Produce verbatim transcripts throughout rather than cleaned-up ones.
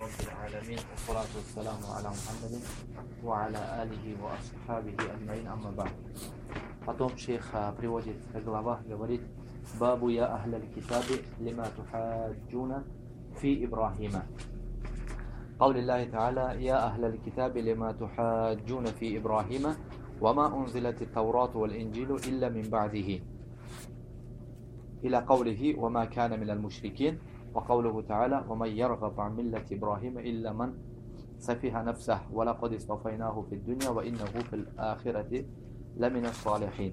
رب العالمين والصلاة والسلام على محمد وعلى آله وأصحابه أجمعين أما بعد. Потом шейх приводит глава, говорит: Бабу я ахля китаби лима тухаджуна фи Ибрахима. قول الله تعالى: يا أهل الكتاب لما تحاجون في إبراهيم وما أنزلت التوراة والإنجيل إلا من بعده إلى قوله وما كان من المشركين وقوله تعالى ومن يرغب عن ملة إبراهيم إلا من سفه نفسه ولقد اصطفيناه في الدنيا وإنه في الآخرة لمن الصالحين.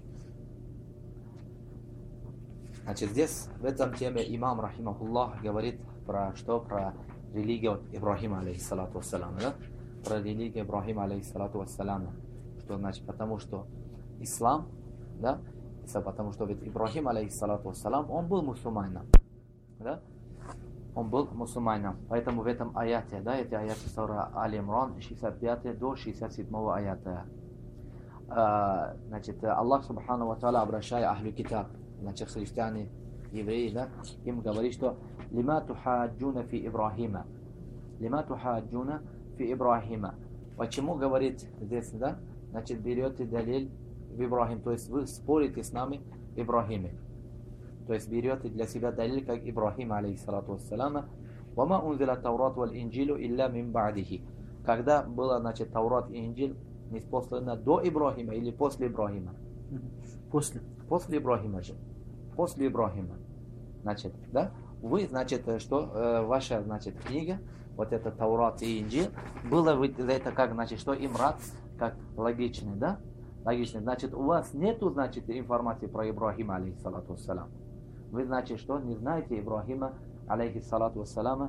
Значит, здесь в этом теме имам рахимахуллах говорит про что? Про религию Ибрахима алейхиссалату вассалам, да? Про религию Ибрахима алейхиссалату вассалам. Что значит? Потому что ислам, да? Потому что ведь Ибрахим алейхиссалату вассалам, он был мусульманином, да? Он был мусульманином. Поэтому в этом аяте, да, эти аяты сура Аль-Имран, шестьдесят пятый до шестьдесят седьмого аята. А, значит, Аллах субхану ва тааля, обращая ахлю китаб, значит, христиане, евреи, да, им говорит, что лима тухаджуна фи Ибрахима. Лима тухаджуна фи Ибрахима. Почему говорит здесь, да? Значит, берете далиль в Ибрахим, то есть вы спорите с нами в Ибрахиме. То есть берете для себя далиль, как Ибрахим алейхиссалату вассалама. Вама унзила Таурат валь Инджилу илля мин ба'дихи. Когда было, значит, Таурат и Инджил ниспослано до Ибрахима или после Ибрахима? После. После Ибрахима же. После Ибрахима. Значит, да? Вы, значит, что э, ваша, значит, книга, вот это Таурат и Инджил, было это как, значит, что имрат, как логичный, да? Логично. Значит, у вас нету, значит, информации про Ибрахима, алейхиссалату вассалам. Вы, значит, что не знаете Ибрахима, алейхиссалату вассалама.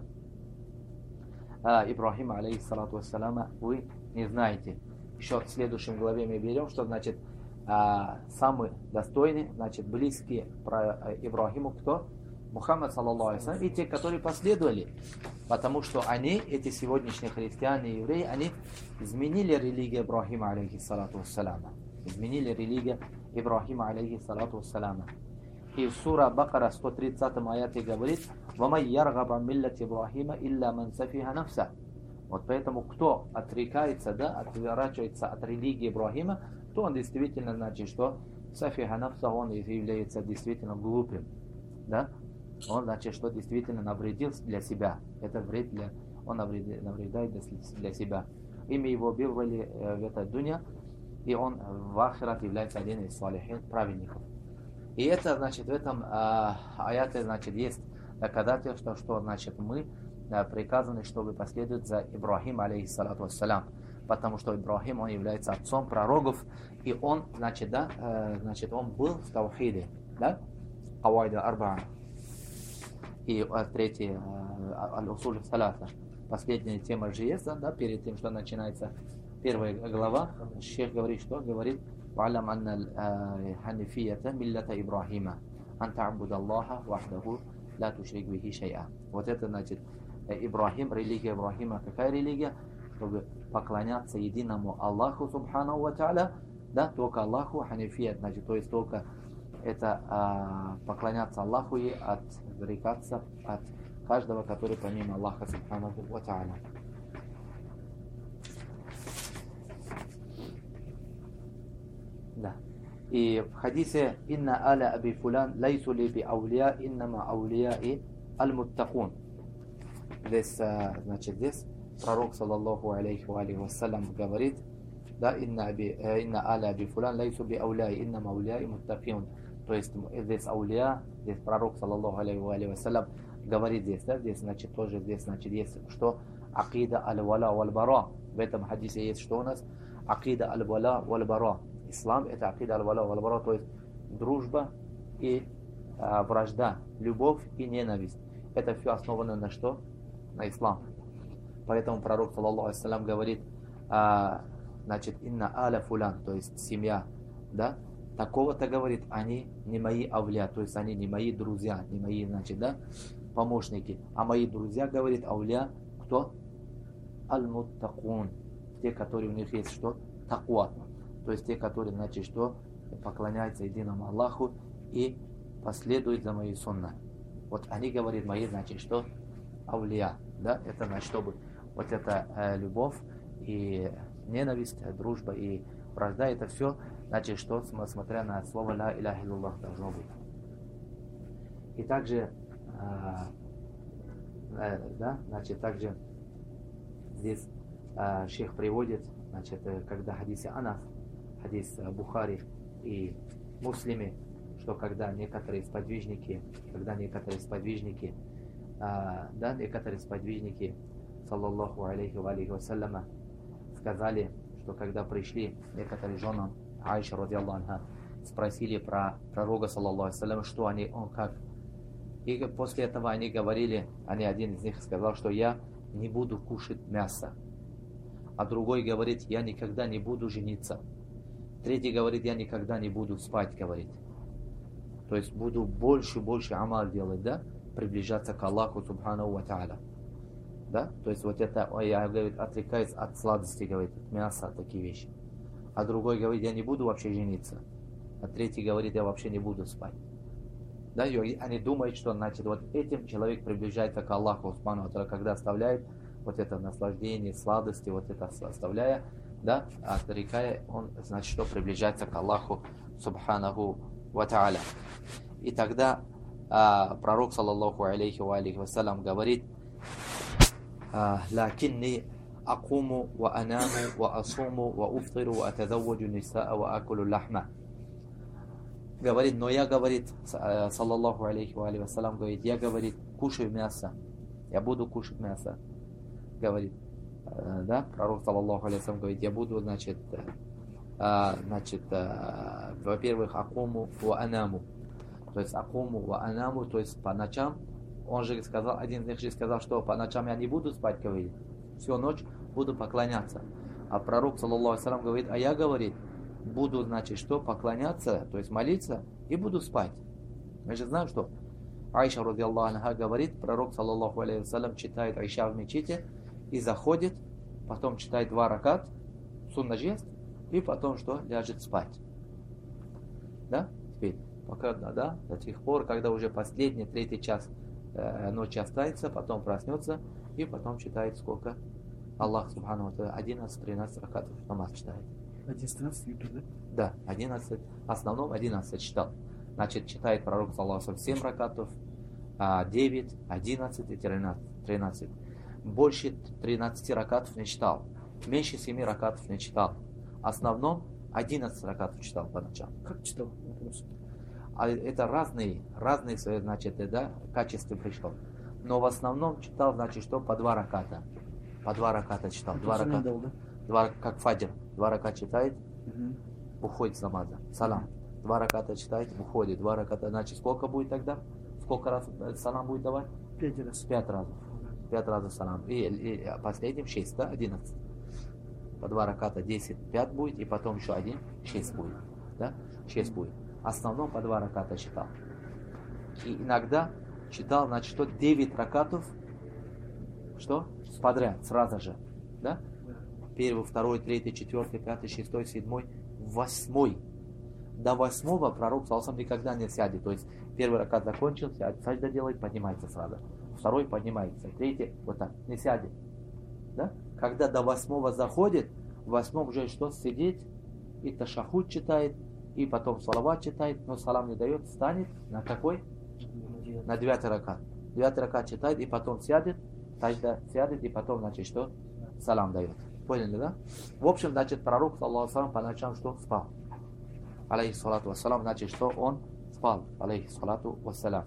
А, Ибрахима, алейхиссалату вассалама, вы не знаете. Еще в следующем главе мы берем, что, значит, а, самые достойные, значит, близкие про Ибрахиму, кто? Мухаммад, саллаллаху алейхи ва саллям, и те, которые последовали. Потому что они, эти сегодняшние христиане и евреи, они изменили религию Ибрахима, алейхиссалату вассалама. Изменили религию Ибрахима, алейхиссалату вассалама. И в сура Бакара сто тридцатом аяте говорит: «Вамай яргаба миллат Ибрахима илля ман сафиха нафса». Вот поэтому, кто отрекается, да, отворачивается от религии Ибрахима, то он действительно, значит, что сафиха нафса, он является действительно глупым, да? Он, значит, что действительно навредил для себя. Это вред для, он навредит, навредает для себя. Ими его убивали в этой дуне, и он в ахират является один из салихин, праведников. И это, значит, в этом а, аяте, значит, есть доказательство, что, значит, мы а, приказаны, чтобы последовать за Ибрахим, алейхиссалату вассалям. Потому что Ибрахим, он является отцом пророков, и он, значит, да, а, значит, он был в таухиде, да, кавайда арбаа. И а, третий, а, аль-усуль салата. Последняя тема же есть, да, перед тем, что начинается первая глава, шейх говорит, что? Говорит: «Валям анна ханифията миллята Ибрахима, ан та'буд Аллаха вахдаху, ла тушрик бихи шай'a». Вот это, значит, Ибрахим, религия Ибрахима. Какая религия? Чтобы поклоняться единому Аллаху, субхану ва тааля, да, только Аллаху, ханифият, значит, то есть только это а, поклоняться Аллаху и отрекаться от каждого, который помимо Аллаха, субхану ва тааля. Да. И в хадисе: «Инна аля аби фулян лайсу ли би аулия, иннама аулия и аль-муттакун». Здесь, значит, здесь пророк, саллаллаху алейхи ва алейхи вассалям, говорит, да, «Инна аля аби фулян лайсу би аулия, иннама аулия и муттакун». То есть здесь аулия, здесь пророк, саллаллаху алейхи ва алейхи вассалям, говорит здесь, да, здесь, значит, тоже здесь, значит, есть, что акида аль-вала валь-бара. В этом хадисе есть, что у нас? Акида аль-вала валь-бара. Ислам — это акида аль-вала валь-бара, то есть дружба и а, вражда, любовь и ненависть. Это все основано на что? На ислам. Поэтому пророк, саллаллаху алейхи ва саллям, говорит, а, значит, инна аля фулян, то есть семья, да, такого-то, говорит, они не мои авлия, то есть они не мои друзья, не мои, значит, да, помощники. А мои друзья, говорит, авлия, кто? Аль-муттакун, те, которые у них есть что? Таква. То есть те, которые, значит, что? Поклоняются единому Аллаху и последуют за моей сунной. Вот они, говорят, мои, значит, что? аулия, да, это значит, чтобы вот эта э, любовь и ненависть, дружба и вражда, это все, значит, что, смотря на слово ла иляха илляллах, должно быть. И также, э, э, да, значит, также здесь э, шейх приводит, значит, когда хадисе Анас, хадис Бухари и Муслиме, что когда некоторые сподвижники, когда некоторые сподвижники, а, да, некоторые сподвижники, саллаллаху алейхи ва алейхи вассаляма, сказали, что когда пришли некоторые жены Аиша радиаллаху анха, спросили про пророка, саллаллаху алейхи вассаляма, что они, он как. И после этого они говорили, они, один из них сказал, что я не буду кушать мясо. А другой говорит, я никогда не буду жениться. Третий говорит, я никогда не буду спать, говорит. То есть буду больше и больше амаль делать, да? Приближаться к Аллаху субхану ва та'аля. Да? То есть вот это, я, говорит, отрекаюсь от сладости, говорит, от мяса, такие вещи. А другой говорит, я не буду вообще жениться. А третий говорит, я вообще не буду спать. Да? И они думают, что, значит, вот этим человек приближается к Аллаху субхану ва та'аля, когда оставляет вот это наслаждение, сладости, вот это оставляя, да, отрекая, он, значит, что приближается к Аллаху субханаху ва та'аля. И тогда а, пророк, саллаллаху алейхи ва алейхи вассалям, говорит, лакинни акуму ва анаму ва асуму ва уфтиру ва атазавваджу нисаа ва акулу лахма. Говорит, но я, говорит, саллаллаху алейхи ва алейхи вассалям, говорит, я, говорит, кушаю мясо, я буду кушать мясо. Говорит, да, пророк, саллаллаху алейхи вассалям, говорит, я буду, значит, а, значит, а, во-первых, акуму ва анаму, то есть акуму ва анаму, то есть по ночам, он же сказал, один из них же сказал, что по ночам я не буду спать, говорит, всю ночь буду поклоняться. А пророк, саллаллаху алейхи вассалям, говорит, а я, говорит, буду, значит, что, поклоняться, то есть молиться, и буду спать. Мы же знаем, что Аиша, радиаллаху анха, говорит, пророк, саллаллаху алейхи вассалям, читает Аиша в мечети, и заходит, потом читает два ракат, сунна жест, и потом что? Ляжет спать. Да? Теперь, пока, да, до тех пор, когда уже последний, третий час э, ночи останется, потом проснется, и потом читает сколько? Аллах, субхану ва тааля, одиннадцать-тринадцать ракатов намаз читает. одиннадцать ютуб, да? Да, одиннадцать, в основном одиннадцать читал. Значит, читает пророк, саллаллаху алейхи ва саллям, семь ракатов, девять, одиннадцать и тринадцать. Больше тринадцати ракатов не читал. Меньше семи ракатов не читал. В основном одиннадцать ракатов читал по ночам. Как читал? А это разные, разные, значит, да, качества пришло. Но в основном читал, значит, что по два раката. По два раката читал. Два раката, дал, да? два, как фаджр. Два раката читает, Угу. уходит с намаза. Салам. Два раката читает, уходит. Два раката. Значит, сколько будет тогда? Сколько раз салам будет давать? Пять раз. Пять раз. Пять раз салам. И, и последним шесть, да, одиннадцать. По два раката десять, пять будет, и потом еще один, шесть будет. Да? шесть будет. В основном по два раката читал. И иногда читал, значит, что девять ракатов, что? Подряд, сразу же. Да? Первый, второй, третий, четвертый, пятый, шестой, седьмой, восьмой. До восьмого пророк саллаллаху никогда не сядет. То есть первый ракат закончился, сажда делает, поднимается сразу. Второй поднимается, третий вот так, не сядет. Да? Когда до восьмого заходит, в восьмом уже что, сидеть, и ташахуд читает, и потом салават читает, но салам не дает, встанет на какой? На девятый ракат. Девятый ракат читает, и потом сядет, сажда сядет, и потом, значит, что? Салам дает. Поняли, да? В общем, значит, пророк, саллаллаху алейхи по ночам что? Спал. Алейхи салату вассалам, значит, что он спал. Алейхи салату вассалам.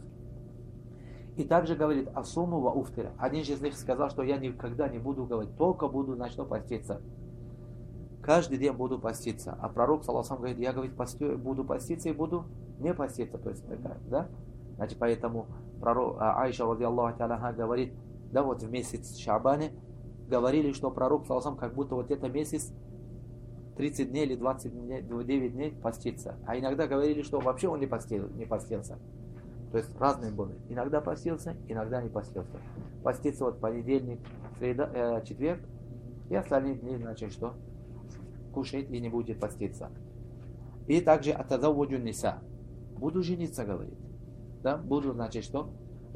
И также говорит асуму ва уфтира. Один из них сказал, что я никогда не буду говорить, только буду, значит, поститься. Каждый день буду поститься. А пророк, саллаллаху алейхи, говорит, я, говорит, постю, буду поститься и буду не поститься. То есть, да? Значит, поэтому пророк, Аиша, радиаллаху та'аля, говорит, да, вот в месяц Шабане говорили, что пророк, саллаллаху алейхи, как будто вот это месяц тридцать дней или двадцать девять дней поститься. А иногда говорили, что вообще он не, постил, не постился. То есть разные были. Иногда постился, иногда не постился. Поститься вот понедельник, среда, э, четверг, и остальные дни, значит, что? Кушает и не будет поститься. И также атазавваджу ниса. Буду жениться, говорит. Да? Буду, значит, что?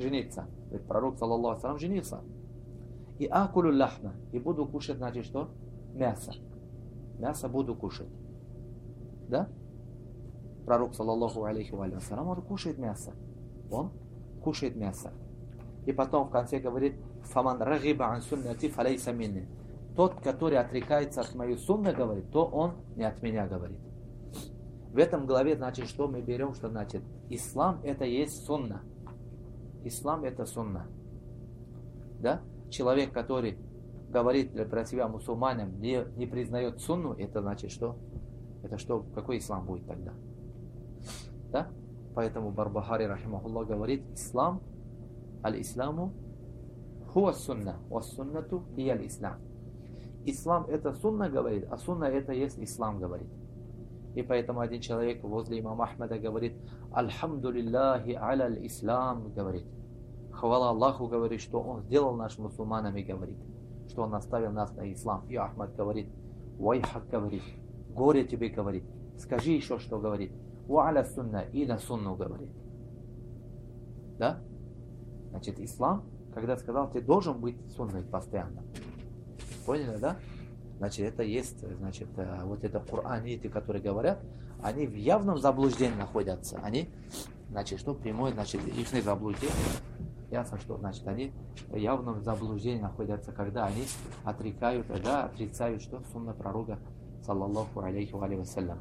жениться. Ведь пророк, саллаллаху алейхи ва саллям, женился. И акулю ляхма. И буду кушать, значит, что? Мясо. Мясо буду кушать. Да? Пророк, саллаллаху алейхи ва саллям, он кушает мясо. Он кушает мясо. И потом в конце говорит, фаман рагиба ан суннати фалейса минни. Тот, который отрекается от моей сунны, говорит, то он не от меня говорит. В этом главе, значит, что мы берем, что значит, ислам это есть сунна. Ислам это сунна. Да? Человек, который говорит про себя мусульманам, не, не признает сунну, это значит что? Это что? Какой ислам будет тогда? Да? Поэтому Барбахари, рахимахуллах, говорит, ислам, аль-исламу, хуа сунна, ва суннату и аль-ислам. Ислам это сунна, говорит, а сунна это есть ислам, говорит. И поэтому один человек возле имама Ахмада говорит, альхамдулиллахи аля аль-ислам, говорит. Хвала Аллаху, говорит, что он сделал нас мусульманами, говорит, что он оставил нас на ислам. И Ахмад говорит, вайхак, говорит, горе тебе, говорит, скажи еще, что говорит, ва аля сунна, и на сунну, говорит. Да? Значит, ислам, когда сказал, ты должен быть сунной постоянно. Поняли, да? Значит, это есть, значит, вот это кураниты, которые говорят, они в явном заблуждении находятся. Они, значит, что прямое, значит, их заблуждение. Ясно, что, значит, они в явном заблуждении находятся, когда они отрекают, да, отрицают, что сунна пророка, саллаллаху алейхи ва вассалям.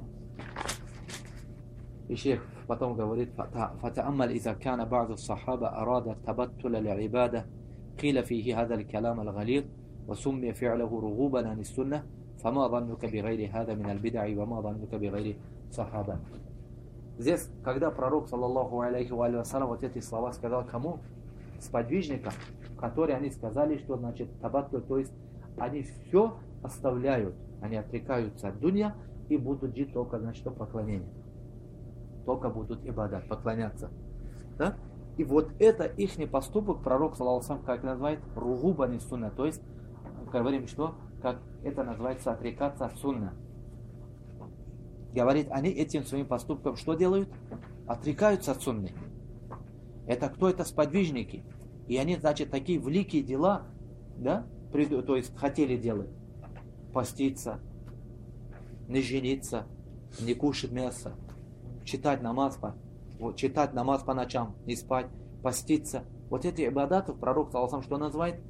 И шейх потом говорит, «Фатааммаль иза кана ба'ду сахаба арада табаттуля л'ибада, قيل فيه هذا الكلام الغليظ وسمي فعله رغوبا عن السنة فما ظنك بغير هذا من البدع وما ظنك بغير صحابة». Здесь, когда пророк, саллаллаху алейхи ва вассалям, вот эти слова сказал кому? Сподвижникам, которые они сказали, что значит табаттуль, то есть они все оставляют, они отрекаются от дунья и будут жить только, значит, поклонение. Только будут ибадат, поклоняться. Да? И вот это их поступок, пророк, саллаллаху алейхи ва саллям, как называет, ругубан из сунна, то есть говорим, что как это называется отрекаться от сунна. Говорит, они этим своим поступком что делают? Отрекаются от сунны. Это кто? Это сподвижники. И они, значит, такие великие дела, да, то есть хотели делать. Поститься, не жениться, не кушать мясо, читать намаз, вот, читать намаз по ночам, не спать, поститься. Вот эти ибадаты пророк, саллаллаху алейхи ва саллям, что называет?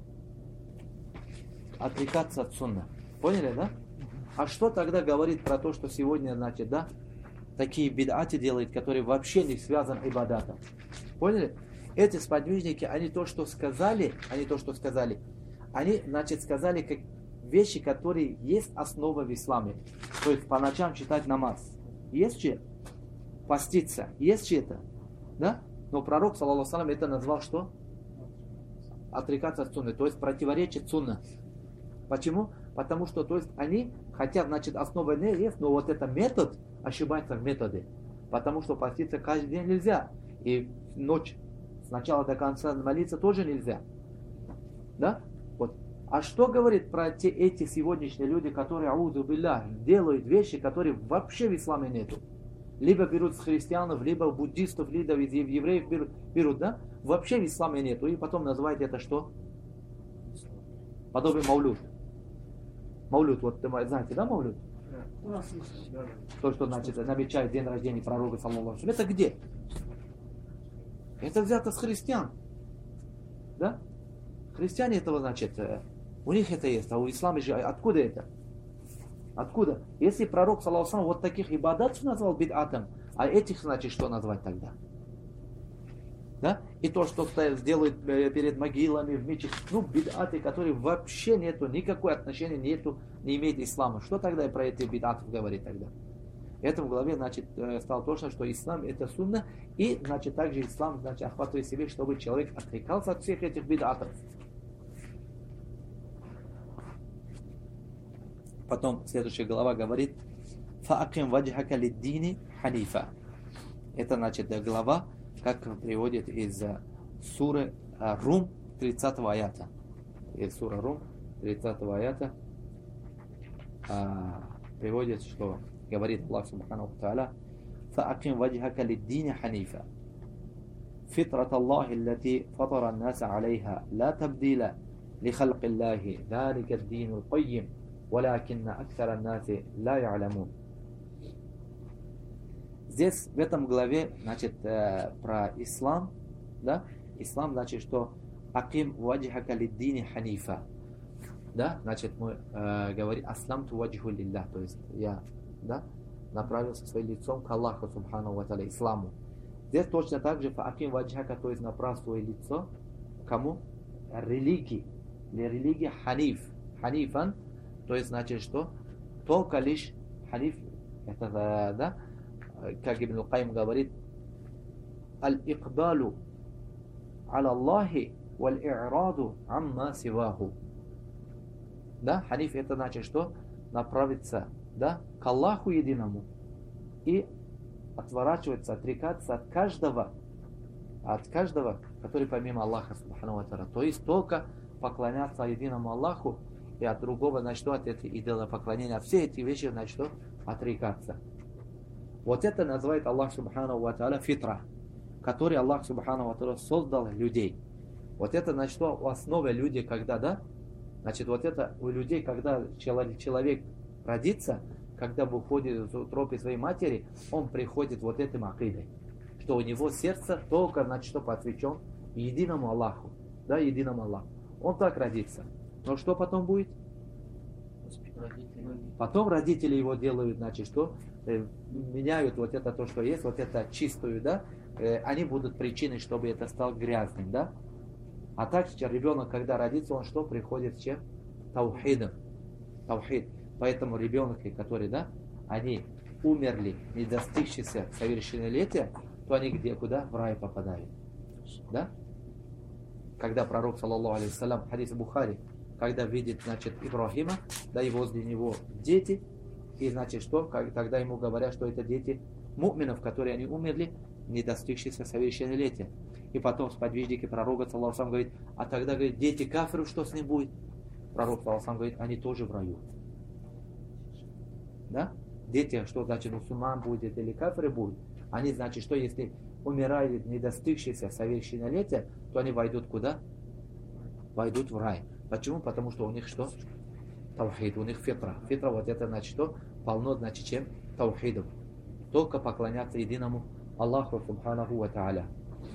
Отрекаться от сунна. Поняли, да? А что тогда говорит про то, что сегодня, значит, да, такие бид'аты делают, которые вообще не связаны с ибадатом? Поняли? Эти сподвижники, они то, что сказали, они то, что сказали, они, значит, сказали как вещи, которые есть основа в исламе. То есть по ночам читать намаз. Есть че? Поститься. Есть че это? Да? Но пророк, саллаллаху алейхи ва саллям, это назвал что? Отрекаться от сунны. То есть противоречит сунна. Почему? Потому что, то есть, они хотят, значит, основа не есть, но вот это метод, ошибается в методе. Потому что поститься каждый день нельзя. И ночь с начала до конца молиться тоже нельзя. Да? Вот. А что говорит про те, эти сегодняшние люди, которые, аузу билля, делают вещи, которые вообще в исламе нету? Либо берут с христианов, либо буддистов, либо из евреев берут, берут, да? Вообще в исламе нету. И потом называют это что? Подобие маулюд. Маулюд, вот ты знаете, да, маулюд? У нас есть, да. То, что, значит, намечает день рождения пророка, саллаллаху алейхи ва саллям. Это где? Это взято с христиан. Да? Христиане этого, значит, у них это есть, а у ислама же откуда это? Откуда? Если пророк, саллаллаху алейхи ва саллям, вот таких ибадатов назвал бид'атом, а этих, значит, что назвать тогда? Да? И то, что сделают перед могилами в мечети, ну, бид'аты, которые вообще нету, никакой отношения нету, не имеет ислама. Что тогда про эти бид'аты говорит тогда? В этом главе, значит, стало точно, что ислам это сунна, и, значит, также ислам, значит, охватывает себе, чтобы человек отрекался от всех этих бид'атов. Потом следующая глава говорит, «Фааким ваджхака лиддини ханифа». Это, значит, глава, как приводит из суры Рум тридцатого аята. Из суры Рум тридцатого аята а, приводит, что говорит Аллах Субхану ва Тааля: «Фааким ваджхака лиддини ханифа». فطرة الله التي فطر الناس عليها لا تبديل لخلق الله ذلك الدين القيم ولكن أكثر الناس لا يعلمون. Здесь, в этом главе, значит, э, про ислам, да, ислам, значит, что аким ваджхака лиддини ханифа, да, значит, мы э, говорим аслам ту ваджху лиллах, то есть я, да, направился своим лицом к Аллаху субхану ва тааля, исламу. Здесь точно так же аким ваджхака, то есть направь свое лицо кому? Религии, или религия ханиф, ханифан, то есть значит, что только лишь ханиф, это, да, как Ибн Аль-Кайм говорит, аль-икбалу аля Аллахи валь-и'раду амма сиваху. Да, ханиф это значит, что направиться, да, к Аллаху единому и отворачиваться, отрекаться от каждого, от каждого, который помимо Аллаха субхану ва тааля. То есть только поклоняться единому Аллаху и от другого, значит, что от этой идолопоклонения, от все эти вещи, значит, что отрекаться. Вот это называет Аллах субхану ва тааля фитра, который Аллах субхану ва тааля создал людей. Вот это, значит, что в основе люди, когда, да, значит, вот это у людей, когда человек родится, когда выходит из утробы своей матери, он приходит вот этим акидой, что у него сердце только, значит, что посвящен единому Аллаху, да, единому Аллаху. Он так родится. Но что потом будет? Потом родители его делают, значит, что э, меняют вот это то, что есть, вот это чистую, да, э, они будут причиной, чтобы это стало грязным, да. А так ребенок, когда родится, он что приходит с чем? Таухидом. Таухид. Поэтому ребенок, который, да, они умерли, не достигшиеся совершеннолетия, то они где, куда? В рай попадают. Да? Когда пророк, саллаллаху алейхи вассалям, хадис Бухари, когда видит, значит, Ибрахима, да, и возле него дети, и, значит, что? Как, тогда ему говорят, что это дети му'минов, которые они умерли, не достигшиеся совершеннолетия. И потом сподвижники пророка, саллаллаху алейхи вассалям, говорит, а тогда, говорит, дети кафиров, что с ним будет? Пророк, саллаллаху алейхи вассалям, говорит, они тоже в раю. Да? Дети, что значит мусульман будет или кафиры будут, они, значит, что если умирают не достигшиеся совершеннолетия, то они войдут куда? Войдут в рай. Почему? Потому что у них что? Таухид, у них фитра. Фитра вот это значит что? Полно, значит, чем? Таухидом. Только поклоняться единому Аллаху субханаху ва тааля.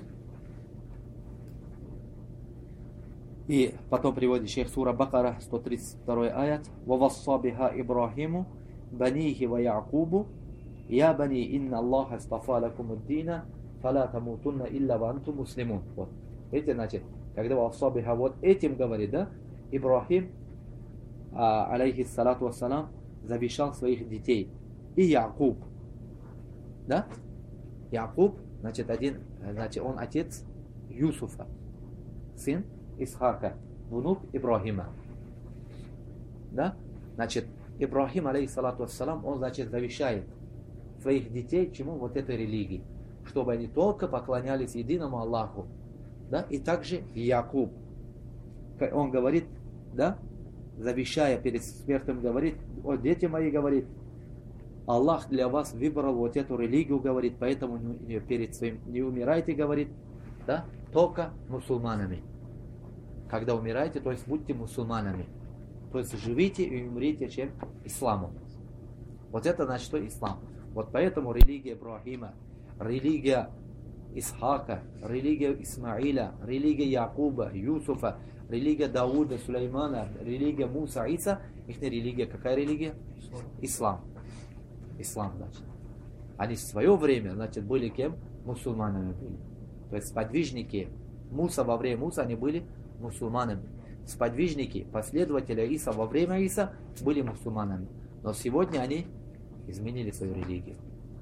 И потом приводит шейх сура Бакара, сто тридцать второй аят. «Вавасса биха Ибрахиму банихи ва Яакубу, я бани инна Аллаха астафа лакум ад-дина, фала тамутунна илля ва антум муслимун». Вот. Видите, значит, когда вавасса биха, вот этим говорит, да, Ибрахим, а, алейхиссалату вассалам, завещал своих детей. И Яакуб. Да? Яакуб, значит, один, значит, он отец Юсуфа, сын Исхака, внук Ибрахима. Да? Значит, Ибрахим, алейхиссалату вассалам, он, значит, завещает своих детей чему? Вот этой религии. Чтобы они только поклонялись единому Аллаху. Да? И также Яакуб. Он говорит, да? Завещая перед смертью, говорит, о, дети мои, говорит, Аллах для вас выбрал вот эту религию, говорит, поэтому перед своим не умирайте, говорит, да? Только мусульманами. Когда умираете, то есть будьте мусульманами. То есть живите и умрите чем? Исламом. Вот это значит, что ислам. Вот поэтому религия Ибрахима, религия Исхака, религия Исмаиля, религия Якуба, Юсуфа, религия Дауда, Сулеймана, религия Муса, Иса, их религия, какая религия? Ислам. Ислам, значит. Они в свое время, значит, были кем? Мусульманами были. То есть сподвижники Муса во время Муса, они были мусульманами. Сподвижники, последователи Иса во время Иса были мусульманами. Но сегодня они изменили свою религию.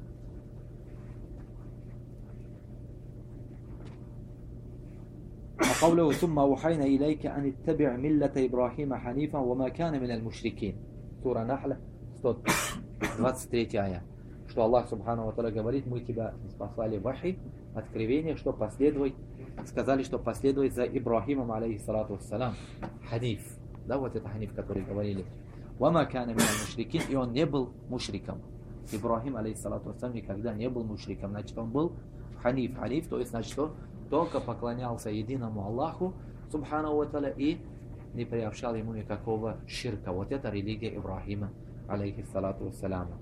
وقوله ثم أوحينا إليك أن اتبع ملة إبراهيم حنيفا وما كان من المشركين. Сура Нахля, сто двадцать третий аят. Что Аллах Субхану ва Тааля говорит, мы тебя послали вахи, откровение, что последуй, сказали, что последуй за Ибрахимом, алейхиссалату вассалам, ханиф. Да, вот это ханиф, который говорили. وما كان من المشركين, и он не был мушриком. Ибрахим, алейхиссалату вассалам, никогда не был мушриком. Значит, он был ханиф. Ханиф, то есть, значит, что только поклонялся единому Аллаху, субхану ва та'аля, и не приобщал ему никакого ширка. Вот это религия Ибрахима, алейхиссалату вассаляма.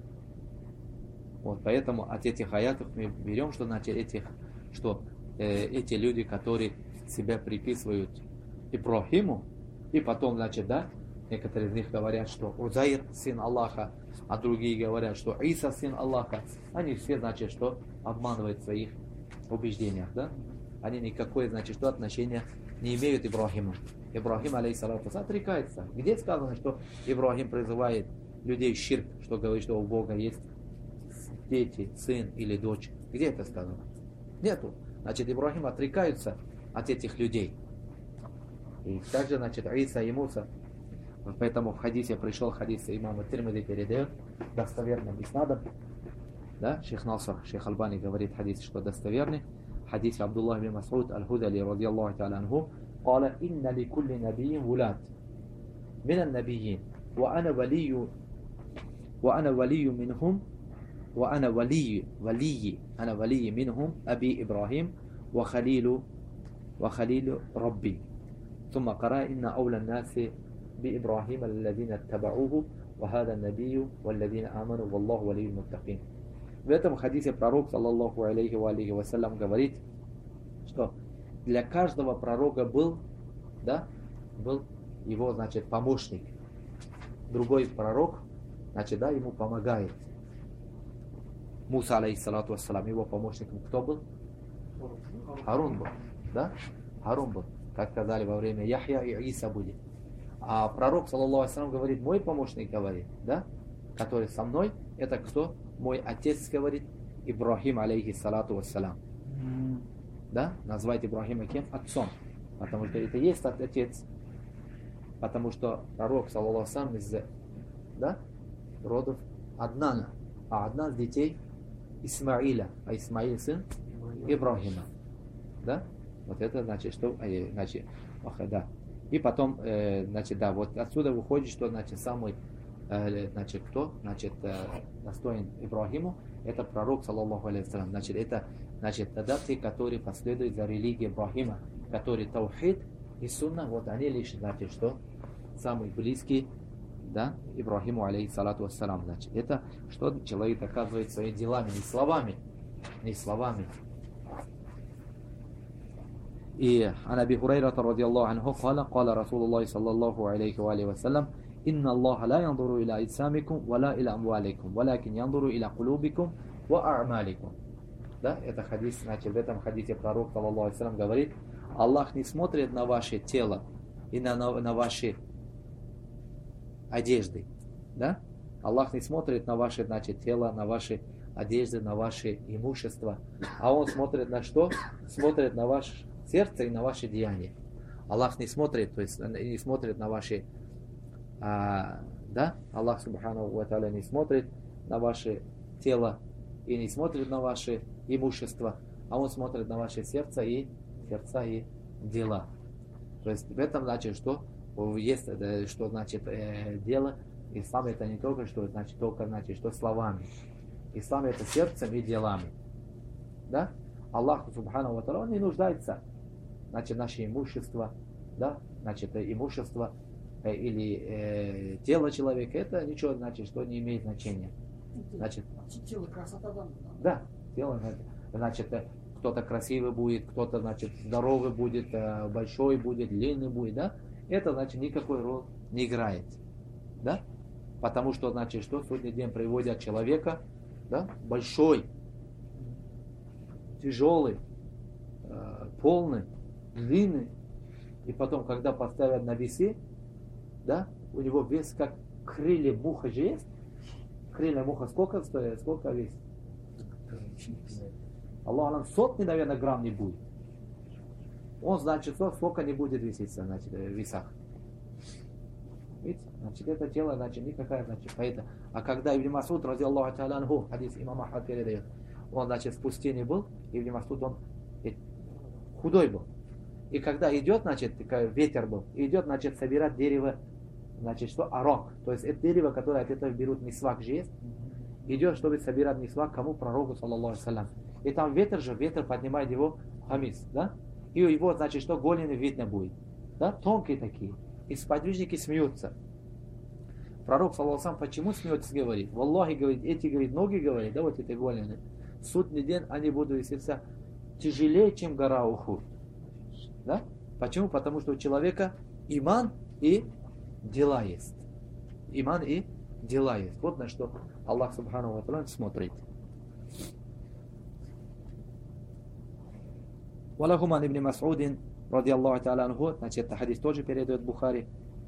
Вот, поэтому от этих аятов мы берем, что значит этих, что э, эти люди, которые себя приписывают Ибрахиму, и потом, значит, да, некоторые из них говорят, что Узайр сын Аллаха, а другие говорят, что Иса сын Аллаха. Они все, значит, что обманывают в своих убеждениях, да? Они никакое, значит, что отношения не имеют к Ибрахиму. Ибрахим, алейхиссалату, отрекается. Где сказано, что Ибрахим призывает людей в ширк, что говорит, что у Бога есть дети, сын или дочь? Где это сказано? Нету. Значит, Ибрахим отрекаются от этих людей. И также, значит, Иса и Муса. Поэтому в хадисе пришел хадис имама Тирмизи передает достоверным иснадом. Да, шейх Наср, шейх Албани говорит хадис, что достоверный. Хадис Абдуллах бин Мас'уд аль-Худали ради Аллаху та'аля анху. قال إن لكل نبي ولاد من النبيين وأنا ولي وأنا ولي منهم وأنا ولي ولي أنا ولي منهم أبي إبراهيم وخليل وخليل ربي ثم قرأ إن أولى الناس بإبراهيم الذين اتبعوه وهذا النبي والذين آمنوا والله ولي المتقين. В этом хадисе пророк, саллаллаху алейхи ва алейхи вассалям, говорит, что для каждого пророка был, да, был его, значит, помощник. Другой пророк, значит, да, ему помогает. Муса, алейхиссалату вассалам, его помощником кто был? Харун был, да? Харун был, как сказали во время Яхья и Иса будет. А пророк, саллаллаху алейхи вассалям, говорит, мой помощник говорит, да, который со мной, это кто? Мой отец говорит, Ибрахим, алейхиссалату вассалам. Да, назвать Ибрахима кем? Отцом. Потому что это есть отец. Потому что пророк, саллаллаху алейхи вассалям, из, да, родов Аднана. А Аднан детей Исмаиля. А Исмаиль сын Ибрахима. Да? Вот это значит, что... Значит, ох, да. И потом, э, значит, да, вот отсюда выходит, что, значит, самый, э, значит, кто, значит, э, достоин Ибрахиму, это пророк, саллаллаху алейхи вассалям. Значит, это, значит, тогда те, которые последуют за религией Ибрахима, которые таухид и сунна, вот они лишь, значит, что самые близкие, да, Ибрахиму, алейхиссалату вассалам, значит, это что человек доказывает своими делами, не словами, не словами. И ан Аби Хурайрата радiyallahu анху قال قال رسول الله صلى الله عليه وآله وسلم إن الله لا ينظر إلى أجسامكم ولا إلى أموالكم ولكن ينظر إلى قلوبكم وأعمالكم. Да, это хадис, значит, в этом хадисе пророк, саллаллаху алейхи ва саллям, говорит, Аллах не смотрит на ваше тело и на, на, на ваши одежды, да? Аллах не смотрит на ваше, значит, тело, на ваши одежды, на ваше имущество, а Он смотрит на что? Смотрит на ваше сердце и на ваши деяния. Аллах не смотрит, то есть не смотрит на ваши, а, да? Аллах, субхану ва тааля, не смотрит на ваше тело и не смотрит на ваше имущество, а Он смотрит на ваше сердце и сердца и дела. То есть в этом значит, что есть, что значит э, дело. Ислам это не только что значит, только значит, что словами. Ислам это сердцем и делами. Да? Аллах, субхану ва тааля, Он не нуждается, значит, наше имущество, да, значит, имущество э, или э, тело человека, это ничего, значит, что не имеет значения. Значит, тело красота, да? Да, тело, значит, кто-то красивый будет, кто-то, значит, здоровый будет, большой будет, длинный будет, да? Это, значит, никакой роль не играет, да? Потому что, значит, что судный день приводят человека, да, большой, тяжелый, полный, длинный, и потом, когда поставят на весы, да, у него вес как крылья муха же есть. Крылья муха сколько стоит, сколько весит? Аллах нам сотни, наверное, грамм не будет. Он, значит, сколько не будет веситься, значит, в весах. Видите? Значит, это тело, значит, никакая, значит, поэтому. А когда Ибн Мас'уд, радiyallahu та'аля анху, хадис имам Ахмад передает, он, значит, в пустыне был, Ибн Мас'уд, он худой был. И когда идет, значит, ветер был, идет, значит, собирать дерево, значит, что? Арак. То есть это дерево, которое от этого берут мисвак же есть. Идет, чтобы собирать мисвак кому? Пророку, саллаллаху алейхи ва саллям. И там ветер же, ветер поднимает его хамис, да? И его, значит, что голени видно будет. Да? Тонкие такие. И сподвижники смеются. Пророк, саллаллаху алейхи, почему смеется, говорит? Валлахи, говорит, эти, говорит, ноги, говорит, да, вот эти голены. В судный день они будут веситься тяжелее, чем гора Ухуд. Да? Почему? Потому что у человека иман и дела есть. Иман и дела есть. Вот на что Аллах Субхану ва Тааля смотрит. Валахум ан ибн Мас'удин, радиаллаху та'аля анху, значит, это хадис тоже передает Бухари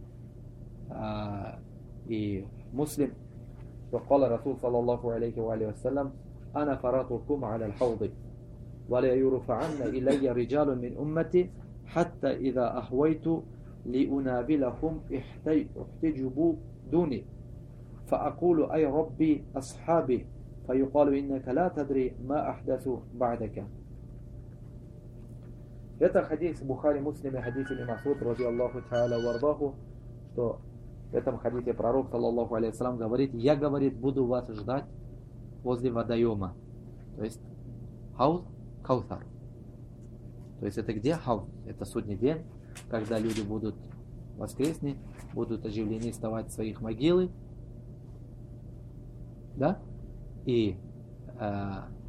и Муслим, что قال رسول صلى الله عليه وآله وسلم أنا فرطكم على الحوض ولا يرفعن إلي رجال من أمتي حتى إذا أهويت لأنابلهم احتجبوا دوني فأقول أي ربي أصحابي فيقال إنك لا تدري ما أحدث بعدك. Это хадис Бухари, Муслим и хадис ибн Мас'уд, ради Аллаху та'аля вардаху, что в этом хадисе пророк, саллаллаху алейхи вассалям, говорит: я, говорит, буду вас ждать возле водоема. То есть хауз, каусар. То есть это где хауз? Это судный день, когда люди будут воскресны, будут оживлены вставать в своих могилы. Да? И э,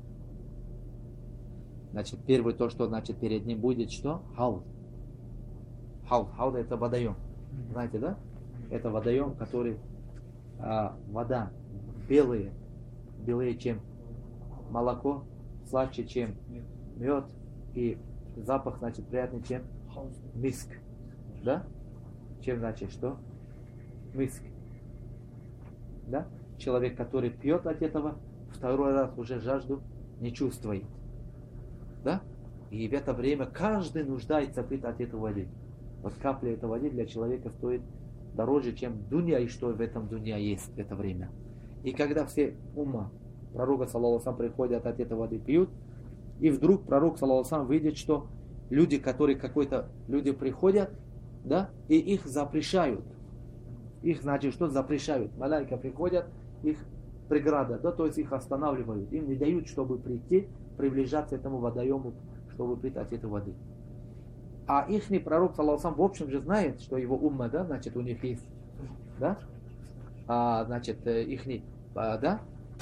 значит, первое то, что значит перед ним будет, что? Хауз. Хауз. Хауз это водоем. Знаете, да? Это водоем, который а, вода белые, белее, чем молоко, слаще, чем мед, и запах, значит, приятный, чем миск. Да? Чем, значит, что? Миск. Да? Человек, который пьет от этого, второй раз уже жажду не чувствует. Да? И в это время каждый нуждается пить от этой воды. Вот капля этой воды для человека стоит дороже, чем дунья, и что в этом дунья есть в это время. И когда все умма пророка, саллаллаху алейхи ва саллям, приходят от этой воды, пьют, и вдруг пророк, саллаллаху алейхи ва саллям, видит, что люди, которые какой-то, люди приходят, да, и их запрещают. Их, значит, что запрещают. Малайка приходят, их преграда, да, то есть их останавливают. Им не дают, чтобы прийти, приближаться к этому водоему, чтобы пить от этой воды. А ихний пророк, саллаллаху алейхи ва саллям, в общем же знает, что его умма, да, значит, у них есть, да, а, значит, ихний, а, да,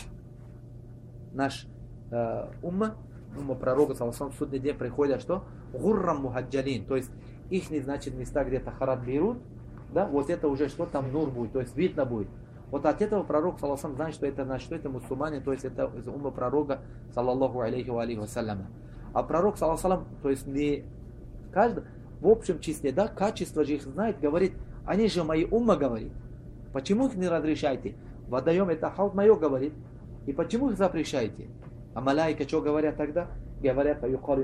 наш а, умма, умма пророка, саллаллаху алейхи ва саллям, в судный день приходят, что? Гуррам мухаджалин, то есть ихний, значит, места, где тахарат берут, да, вот это уже что там нур будет, то есть видно будет. Вот от этого пророк, саллаллаху алейхи ва саллям, знает, что это, значит, что это мусульмане, то есть это умма пророка, саллаллаху алейхи ва алейхи ва саллям. А пророк, саллаллаху алейхи ва саллям, то есть не каждый, в общем числе, да, качество же их знает, говорит, они же мои умма, говорит. Почему их не разрешаете? Водоем это хауд мое, говорит. И почему их запрещаете? А малайка что говорят тогда? Говорят, то есть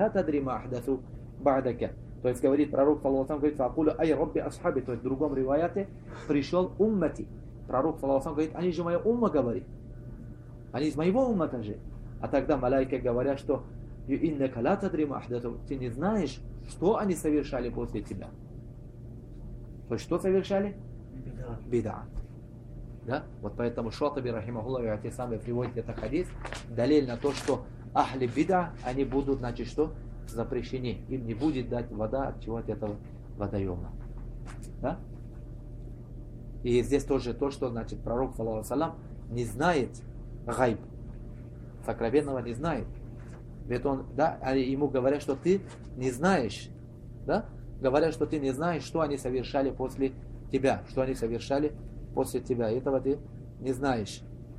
говорит пророк, саллаллаху алейхи ва саллям, говорит, ай робби асхаби, то есть в другом риваяте пришел уммати. Пророк, саллаллаху алейхи ва саллям, говорит, они же моя умма, говорит. Они из моего уммата же. А тогда малайка говорят, что ты не знаешь, что они совершали после тебя. То есть что совершали? Бида. Да? Вот поэтому Шатаби, рахимахуллах, те самые приводят этот хадис, далиль на то, что ахли бида, они будут, значит, что? Запрещены. Им не будет дать вода от чего от этого водоема. Да? И здесь тоже то, что, значит, пророк, саллаллаху алейхи ва саллям, не знает гайб. Сокровенного не знает. Ведь он, да, ему говорят, что ты не знаешь, да? Говорят, что ты не знаешь, что они совершали после тебя, что они совершали после тебя. Этого ты не знаешь.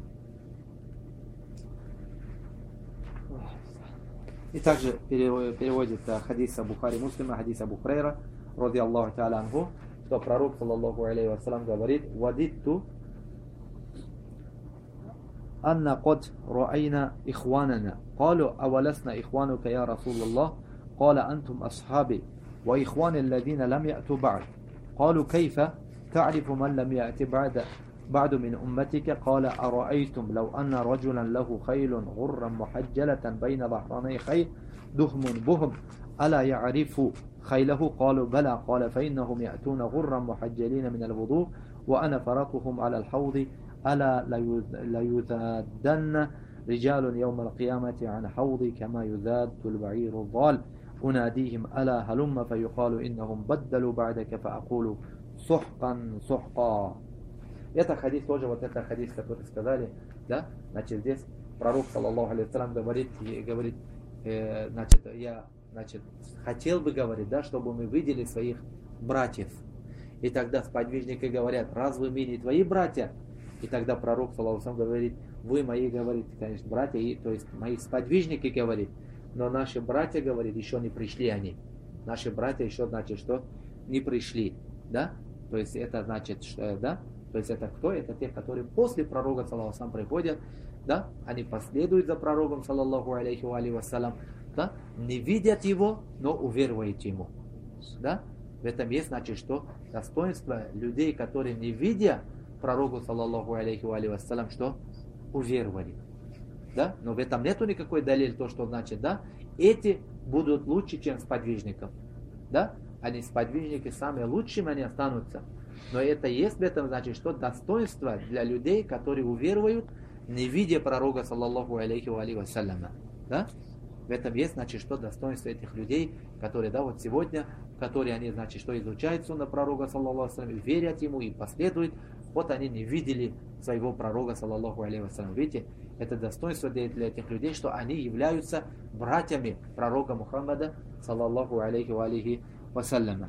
И также переводит хадис Бухари Муслима, хадис Абу Хурайра, ради Аллаху та'аля анху, что пророк, саллаллаху алейхи ва саллям, говорит: «Вадитту أن قد رأينا إخواننا قالوا أولسنا إخوانك يا رسول الله قال أنتم أصحابي وإخوان الذين لم يأتوا بعد قالوا كيف تعرف من لم يأت بعد بعد من أمتك قال أرأيتم لو أن رجلا له خيل غرا محجلة بين ظهراني خيل دهم بهم ألا يعرف خيله قالوا بلى قال فإنهم يأتون غرا محجلين من الوضوء وأنا فرطهم على الحوض ألا ليذادن رجال يوم القيامة عن حوضي كما يذاد البعير الضال أناديهم ألا هلم فيقال إنهم بدلوا بعدك فأقول سحقا سحقا. Это хадис тоже, вот это хадис, который сказали, да, значит, здесь пророк, саллаллаху алейхи вассалям, говорит, говорит, э, значит, я, значит, хотел бы, говорить, да, чтобы мы видели своих братьев. И тогда сподвижники говорят, разве мы не твои братья? И тогда пророк, саллаллаху алейхи вассалям, говорит, вы мои, говорит, конечно, братья, и, то есть мои сподвижники, говорит, но наши братья, говорит, еще не пришли они. Наши братья еще, значит, что? Не пришли, да? То есть это значит, что, да? То есть это кто? Это те, которые после пророка, саллаллаху алейхи вассалям, приходят, да? Они последуют за пророком, саллаллаху алейхи вассалям, да? Не видят его, но уверуют ему, да? В этом есть, значит, что достоинство людей, которые не видя пророку, саллаллаху алейхи вассалям, что уверовали, да? Но в этом нету никакой далиль, то, что значит, да? Эти будут лучше, чем сподвижников, да? Они сподвижники самые лучшие, они останутся. Но это есть в этом, значит, что достоинство для людей, которые уверуют, не видя пророка, саллаллаху алейхи вассаляма, да? В этом есть, значит, что достоинство этих людей, которые, да, вот сегодня, которые они, значит, что изучают сунна пророка, саллаллаху алейхи вассалям, верят ему и последуют, вот они не видели своего пророка, саллаллаху алейхи вассалям. Видите, это достоинство для, для этих людей, что они являются братьями пророка Мухаммада, саллаллаху алейхи вассаляма.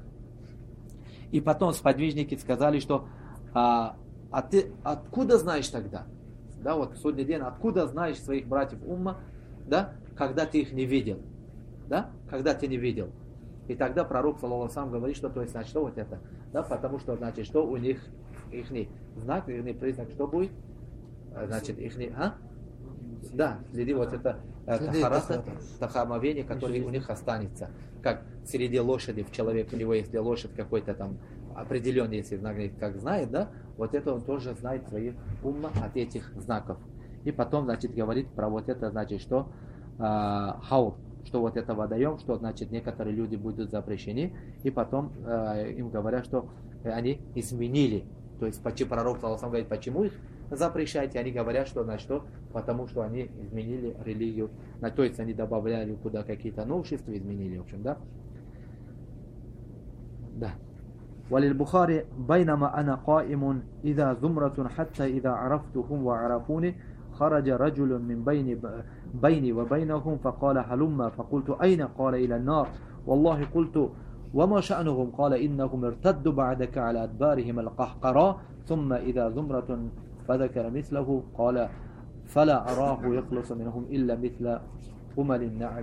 И потом сподвижники сказали, что а, а ты откуда знаешь тогда? Да, вот судный день, откуда знаешь своих братьев умма, да, когда ты их не видел? Да, когда ты не видел. И тогда пророк, саллаллаху алейхи вассалям, говорит, что, то есть, значит, что вот это? Да, потому что, значит, что у них, их знак, их признак, что будет? Значит, их, а? Да, среди вот это тахарата, тахамовение, которое у них останется. Как среди лошади в человеке, у него если лошадь какой-то там определенный, если знак, как знает, да, вот это он тоже знает свои умма от этих знаков. И потом, значит, говорит про вот это, значит, что а, хауд, что вот это водоем, что значит некоторые люди будут запрещены, и потом а, им говорят, что они изменили. То есть пророк саллаллаху говорит, почему их запрещаете? Они говорят, что, значит, что потому что они изменили религию, то есть они добавляли куда какие-то новшества, изменили, в общем, да. Да. وللبخاري بينما أنا قائم إذا زمرة حتى إذا عرفتهم وعرفوني خرج رجل من بين بيني وبينهم فقال هلم فقلت أين؟ قال إلى النار. والله قلت وما شأنهم؟ قال إنهم ارتدوا بعدك على أدبارهم القهقراء ثم إذا زمرة فذكر مثله قال فلا أراه يخلص منهم إلا مثل أمل النعم.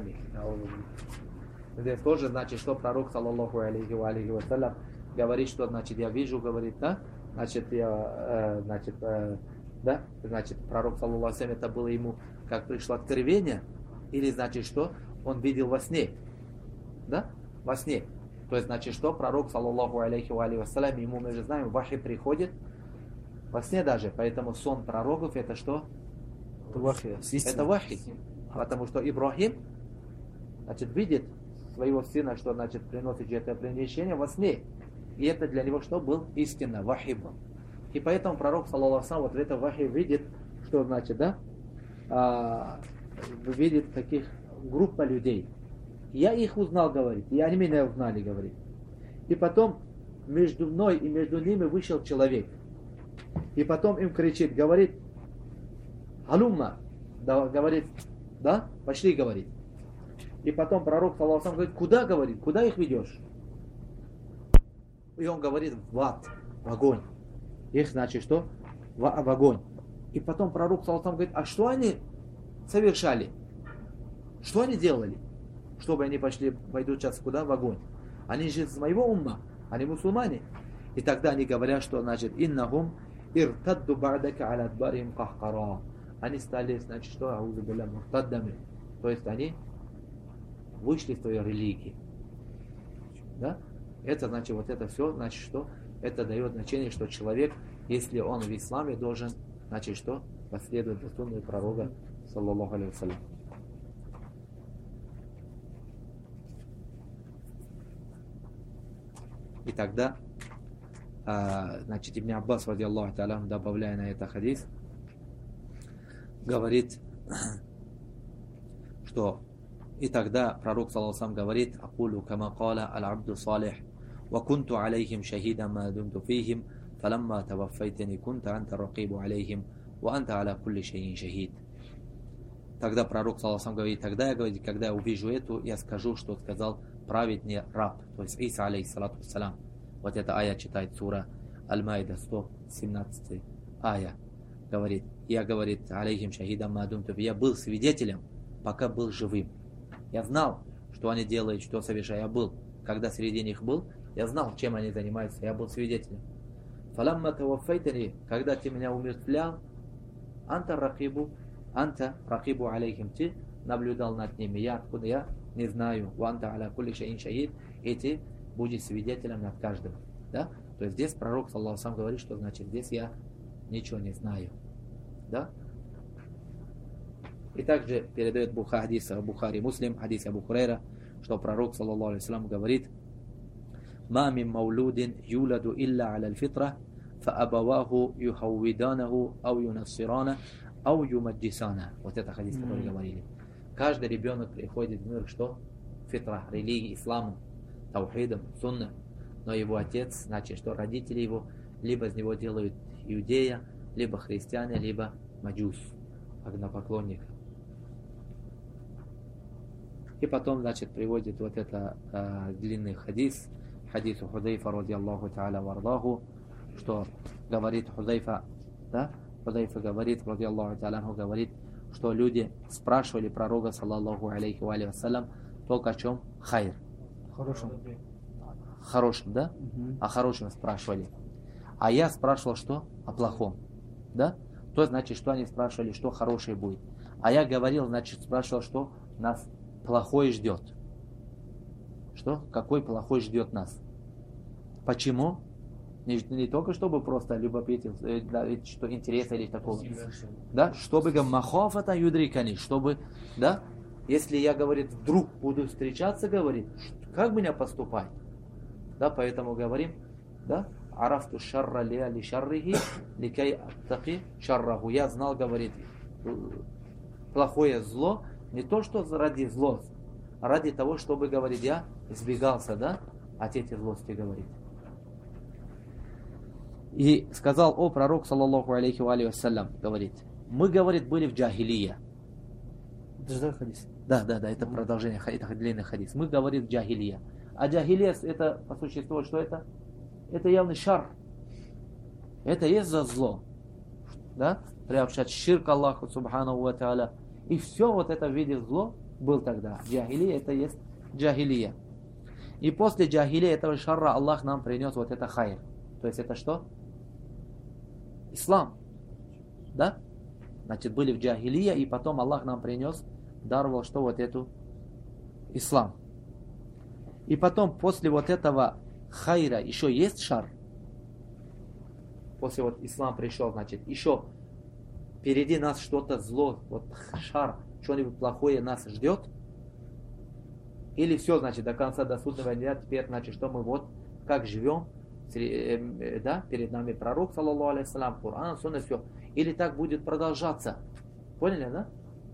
Здесь тоже, значит, что пророк, саллаллаху алейхи вассалям, говорит, что, значит, я вижу, говорит, да, значит, я, э, значит, э, да, значит, пророк, саллаллаху алейхи вассалям, это было ему, как пришло откровение, или, значит, что он видел во сне, да, во сне. То есть, значит, что пророк, саллаллаху алейхи вассалям, ему, мы же знаем, вахи приходит во сне даже, поэтому сон пророков, это что? Вахи. Это вахи, потому что Ибрахим, значит, видит своего сына, что, значит, приносит это принесение во сне. И это для него что был? Истина, вахи был. И поэтому пророк, саллаллаху алейхи ва саллям, вот в этом вахи видит, что значит, да, а, видит таких группа людей. Я их узнал, говорит, и они меня узнали, говорит. И потом между мной и между ними вышел человек. И потом им кричит, говорит, алумма, да, говорит, да, пошли, говорит. И потом пророк, саллаллаху алейхи ва саллям, говорит, куда, говорит, куда их ведешь? И он говорит, в ад, в огонь. Их, значит, что? В, в огонь. И потом пророк, саллаллаху алейхи ва саллям, говорит, а что они совершали? Что они делали? Чтобы они пошли, пойдут сейчас куда? В огонь. Они же из моего умма, они мусульмане. И тогда они говорят, что, значит, иннахум иртадду ба'дака аля адбарихим кахкара. Они стали, значит, что? Аузу билля муртаддами. То есть они вышли из твоей религии. Да? Это значит, вот это все, значит, что? Это дает значение, что человек, если он в исламе, должен, значит, что? Последовать за сунной пророка, саллаллаху алейхи ва саллям. И тогда, а, значит, Ибн Аббас, радиаллаху та'аля, добавляя на это хадис, говорит, что и тогда пророк саллаллаху говорит: «Акулу кама кала аль-абду салих, ва кунту алейхим шахида ма думту фихим, фаламма таваффайтани кунта анта ракибу алейхим, ва анта аля кулли шайин шахид». Тогда пророк саллаллаху говорит: тогда я говорю, когда я увижу эту, я скажу, что сказал праведный раб, то есть Иса алейхиссалату вассалям. Вот эта ая читает сура Аль-Майда, сто семнадцатая ая. Говорит: я, говорит, алейхим шахидам мадумту, я был свидетелем, пока был живым. Я знал, что они делают, что совершают. Я был, когда среди них был, я знал, чем они занимаются, я был свидетелем. Фаламма таваффайтани, когда ты меня умертвлял, анта ракибу, анта ракибу алейхим, ты наблюдал над ними. Я откуда я не знаю. Ва анта аля кулли шайин шахид, и ты будешь свидетелем над каждым. Да? То есть здесь пророк саллаллаху алейхи говорит, что значит здесь я ничего не знаю. Да? И также передает Буха, хадис Бухари Муслим, хадис Абу Хурайра, что пророк саллаллаху алейхи вассалям говорит: «Ма мин маулудин юладу илля аля аль-фитра, фа абаваху юхаввиданаху, ау юнассирана, ау юмаджисана». Вот это хадис, который mm-hmm. говорили. Каждый ребенок приходит в мир, что? Фитра, религии, исламом, таухидом, сунна. Но его отец, значит, что родители его либо из него делают иудея, либо христиане, либо маджус, огнопоклонника. И потом, значит, приводит вот это э, длинный хадис, хадису Худайфа, радиаллаху та'аля вардаху, что говорит Худайфа, да, Худайфа говорит, радиаллаху та'аля анху, говорит, что люди спрашивали пророка, саллаллаху алейхи ва алейхи вассалям, только о чем? Хайр. Хорошим. Хорошим, да? Угу. О хорошем спрашивали. А я спрашивал, что? О плохом. Да? То значит, что они спрашивали, что хорошее будет. А я говорил, значит, спрашивал, что нас плохое ждет. Что? Какой плохой ждет нас? Почему? Не, не только чтобы просто любопытен, да, что интерес или такого. Да? Чтобы махофата юдрикани, чтобы, да? Если я, говорит, вдруг буду встречаться, говорит, как меня поступать? Да, поэтому говорим, да? Арафту шарра ли ли шаррихи, ликай аттаки шарраху. Я знал, говорит, плохое зло, не то, что ради зло, а ради того, чтобы, говорит, я избегался, да, от этих злости, говорит. И сказал, о, пророк, саллаллаху алейхи ва алейхи вассалям, говорит, мы, говорит, были в джахилия. Это же хадис. Да, да, да, это продолжение, это длинный хадис. Мы, говорит, в джахилия. А джахилия, это, по существу, что это? Это явный шар. Это есть за зло. Да? Приобщать ширк Аллаху, субханаху ва та'аля. И все вот это в виде зло был тогда. Джахилия, это есть джахилия. И после джахилия этого шарра Аллах нам принес вот это хайр. То есть это что? Ислам. Да? Значит, были в джахилия, и потом Аллах нам принес, даровал, что вот эту ислам. И потом, после вот этого хайра, еще есть шар. После вот ислам пришел, значит, еще впереди нас что-то зло, вот шар, что-нибудь плохое нас ждет. Или все, значит, до конца, до судного дня, теперь, значит, что мы вот как живем, да, перед нами пророк, саллаллаху алейхи вассалям, Коран, сунна, все. Или так будет продолжаться. Поняли, да?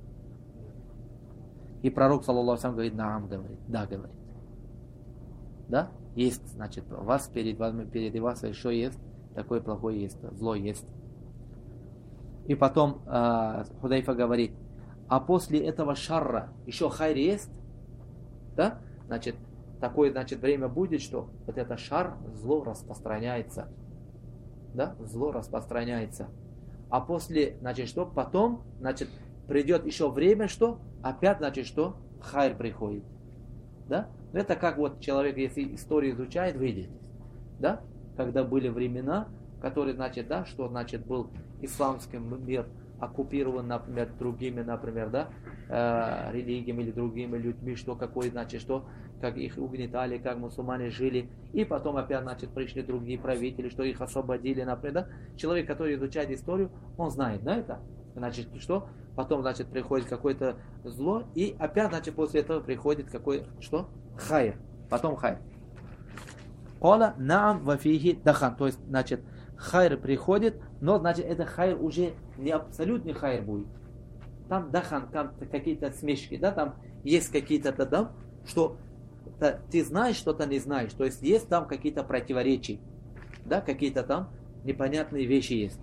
И пророк, саллаллаху алейхи вассалям, говорит, наам, говорит, да, говорит. Да? Есть, значит, вас перед вами, перед вас еще есть, такое плохое есть, зло есть. И потом э, Худайфа говорит, а после этого шарра еще хайр есть? Да? Значит, такое, значит, время будет, что вот это шар, зло распространяется. Да? Зло распространяется. А после, значит, что? Потом, значит, придет еще время, что? Опять, значит, что? Хайр приходит. Да? Это как вот человек, если историю изучает, выйдет. Да? Когда были времена, которые, значит, да, что значит был исламский мир оккупирован, например, другими, например, да, э, религиями или другими людьми, что какой, значит, что, как их угнетали, как мусульмане жили, и потом опять, значит, пришли другие правители, что их освободили, например, да. Человек, который изучает историю, он знает, да, это, значит, что, потом, значит, приходит какое-то зло, и опять, значит, после этого приходит какой, что, хайр, потом хайр. Кола наам вафихи дахан, то есть, значит, хайр приходит, но, значит, это хайр уже не абсолютный хайр будет. там дахан, там какие-то смешки, да, там есть какие-то да, что ты знаешь, что-то не знаешь. То есть есть там какие-то противоречия, да, какие-то там непонятные вещи есть.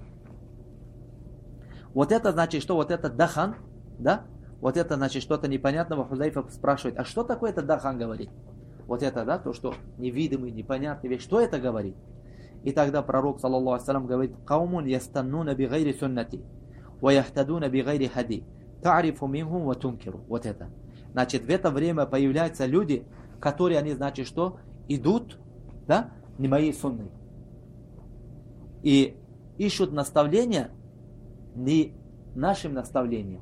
Вот это значит, что вот это дахан, да, вот это значит что-то непонятного. Хузайфа спрашивает, а что такое это дахан говорит? Вот это, да, то, что невидимый, непонятный вещь, что это говорит? И тогда пророк, саллаллаху алейхи ва саллям, говорит, «Каумун ястаннуна би гайри суннати, ва яхтадуна би гайри хади, та'рифу минхум ва тункиру». Вот это. Значит, в это время появляются люди, которые, они, значит, что? Идут, да, не моей сунной. И ищут наставления не нашим наставлением.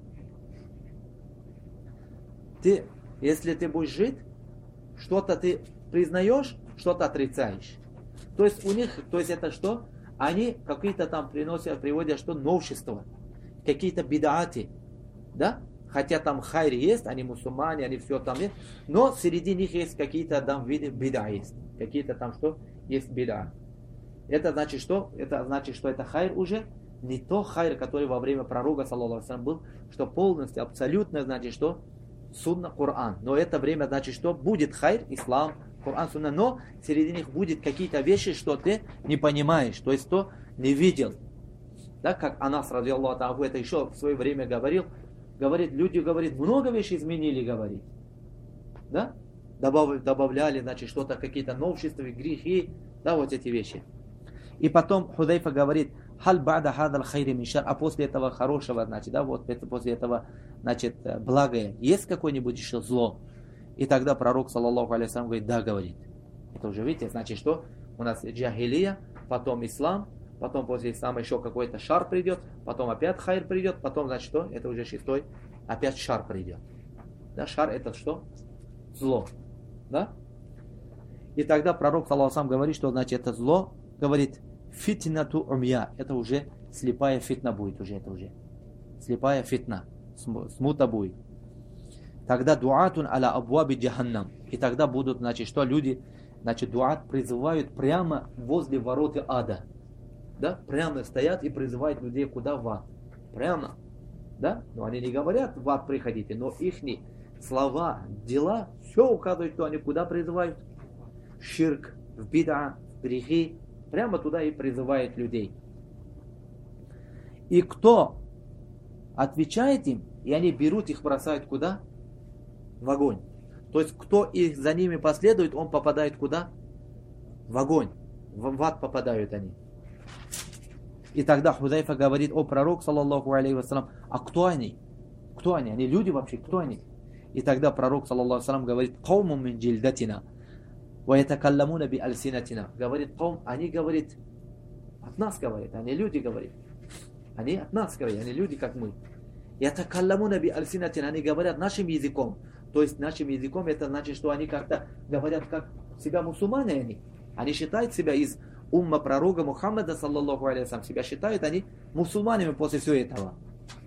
Ты, если ты будешь жить, что-то ты признаешь, что-то отрицаешь. То есть у них, то есть это что? Они какие-то там приносят, приводят что? Новшества. Какие-то бидааты. Да? Хотя там хайр есть, они мусульмане, они все там есть. Но среди них есть какие-то там виды бида есть. Какие-то там что? Есть бида. Это значит что? Это значит, что это хайр уже не то хайр, который во время пророка, саллаллаху алейхи ва саллям, был, что полностью, абсолютно, значит что? Сунна, Коран. Но это время, значит, что будет хайр, ислам, Коран, сунна, но среди них будет какие-то вещи, что ты не понимаешь, то есть то не видел. Да, как Анас, радиаллаху анху, это еще в свое время говорил, говорит, люди, говорит, много вещей изменили, говорит. Да? Добав, добавляли, значит, что-то, какие-то новшества, грехи, да, вот эти вещи. И потом Худайфа говорит, халь бада хадал хайри мишар, а после этого хорошего, значит, да, вот это, после этого, значит, благое, есть какое-нибудь еще зло? И тогда пророк, саллаллаху алейхи ва саллям, говорит, да, говорит. Это уже, видите, значит, что у нас джахилия, потом ислам, потом после ислама еще какой-то шар придет, потом опять хайр придет, потом, значит, что? Это уже шестой, опять шар придет. Да, шар это что? Зло. Да? И тогда пророк, саллаллаху алейхи ва саллям, говорит, что, значит, это зло, говорит, фитнату умья, это уже слепая фитна будет, уже это уже. Слепая фитна, смута будет. Тогда дуатун аля абваби джаханнам. И тогда будут, значит, что люди, значит, дуат призывают прямо возле вороты ада. Да? Прямо стоят и призывают людей куда? В ад. Прямо. Да? Но они не говорят в ад приходите, но их слова, дела, все указывают, что они куда призывают? Ширк, в бида, в грехи. Прямо туда и призывает людей. И кто отвечает им, и они берут их, бросают куда? В огонь. То есть, кто их за ними последует, он попадает куда? В огонь. В ад попадают они. И тогда Хузайфа говорит, о пророк, саллаллаху алейхи ва саллям, а кто они? Кто они? Они люди вообще? Кто они? И тогда пророк, саллаллаху алейхи ва саллям, говорит, кауму мин джильдатина. وَيَتَكَلَّمُونَ بِأَلْسِنَتِنَا. Говорит, каум, они, говорит, от нас, говорит, они люди, говорит. Они от нас, говорит, они люди, как мы. يَتَكَلَّمُونَ بِأَلْسِنَتِنَا. Они говорят нашим языком. То есть нашим языком это значит, что они как-то говорят, как себя мусульмане они. Они считают себя из умма пророка Мухаммада, саллаллаху алейхи ва саллям, себя считают они мусульманами после всего этого.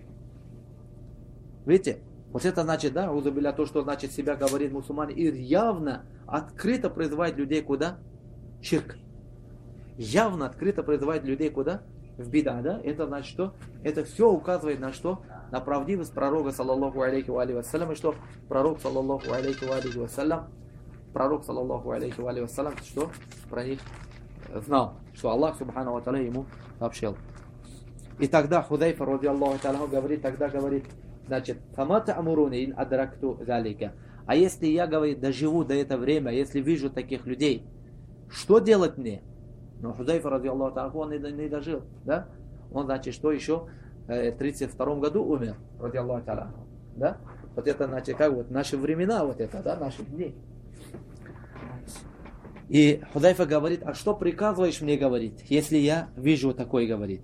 Видите? Вот это значит, да, узубилля, то, что значит себя говорит мусульмане, и явно, открыто призывает людей куда? Ширк. Явно, открыто призывает людей куда? В бида, да? Это значит что? Это все указывает на что? На правдивость пророка, саллаллаху алейхи ва саллям, и что пророк, саллаллаху алейхи ва саллям, пророк, саллаллаху алейхи ва саллям, что про них знал, что Аллах, субхану ва тааля, ему сообщил. И тогда Худайфа, радиаллаху тааля, говорит, тогда говорит, значит, «Фамата амуруни ин адракту залика». А если я, говорит, доживу до этого время, если вижу таких людей, что делать мне? Но Хузайфа, радиаллаху тааля, он не, не дожил, да? Он, значит, что еще в тридцать втором году умер, радиаллаху тааля, да? Вот это, значит, как вот наши времена, вот это, да, наши дни. И Хузайфа говорит, а что приказываешь мне, говорит, если я вижу такое, говорит.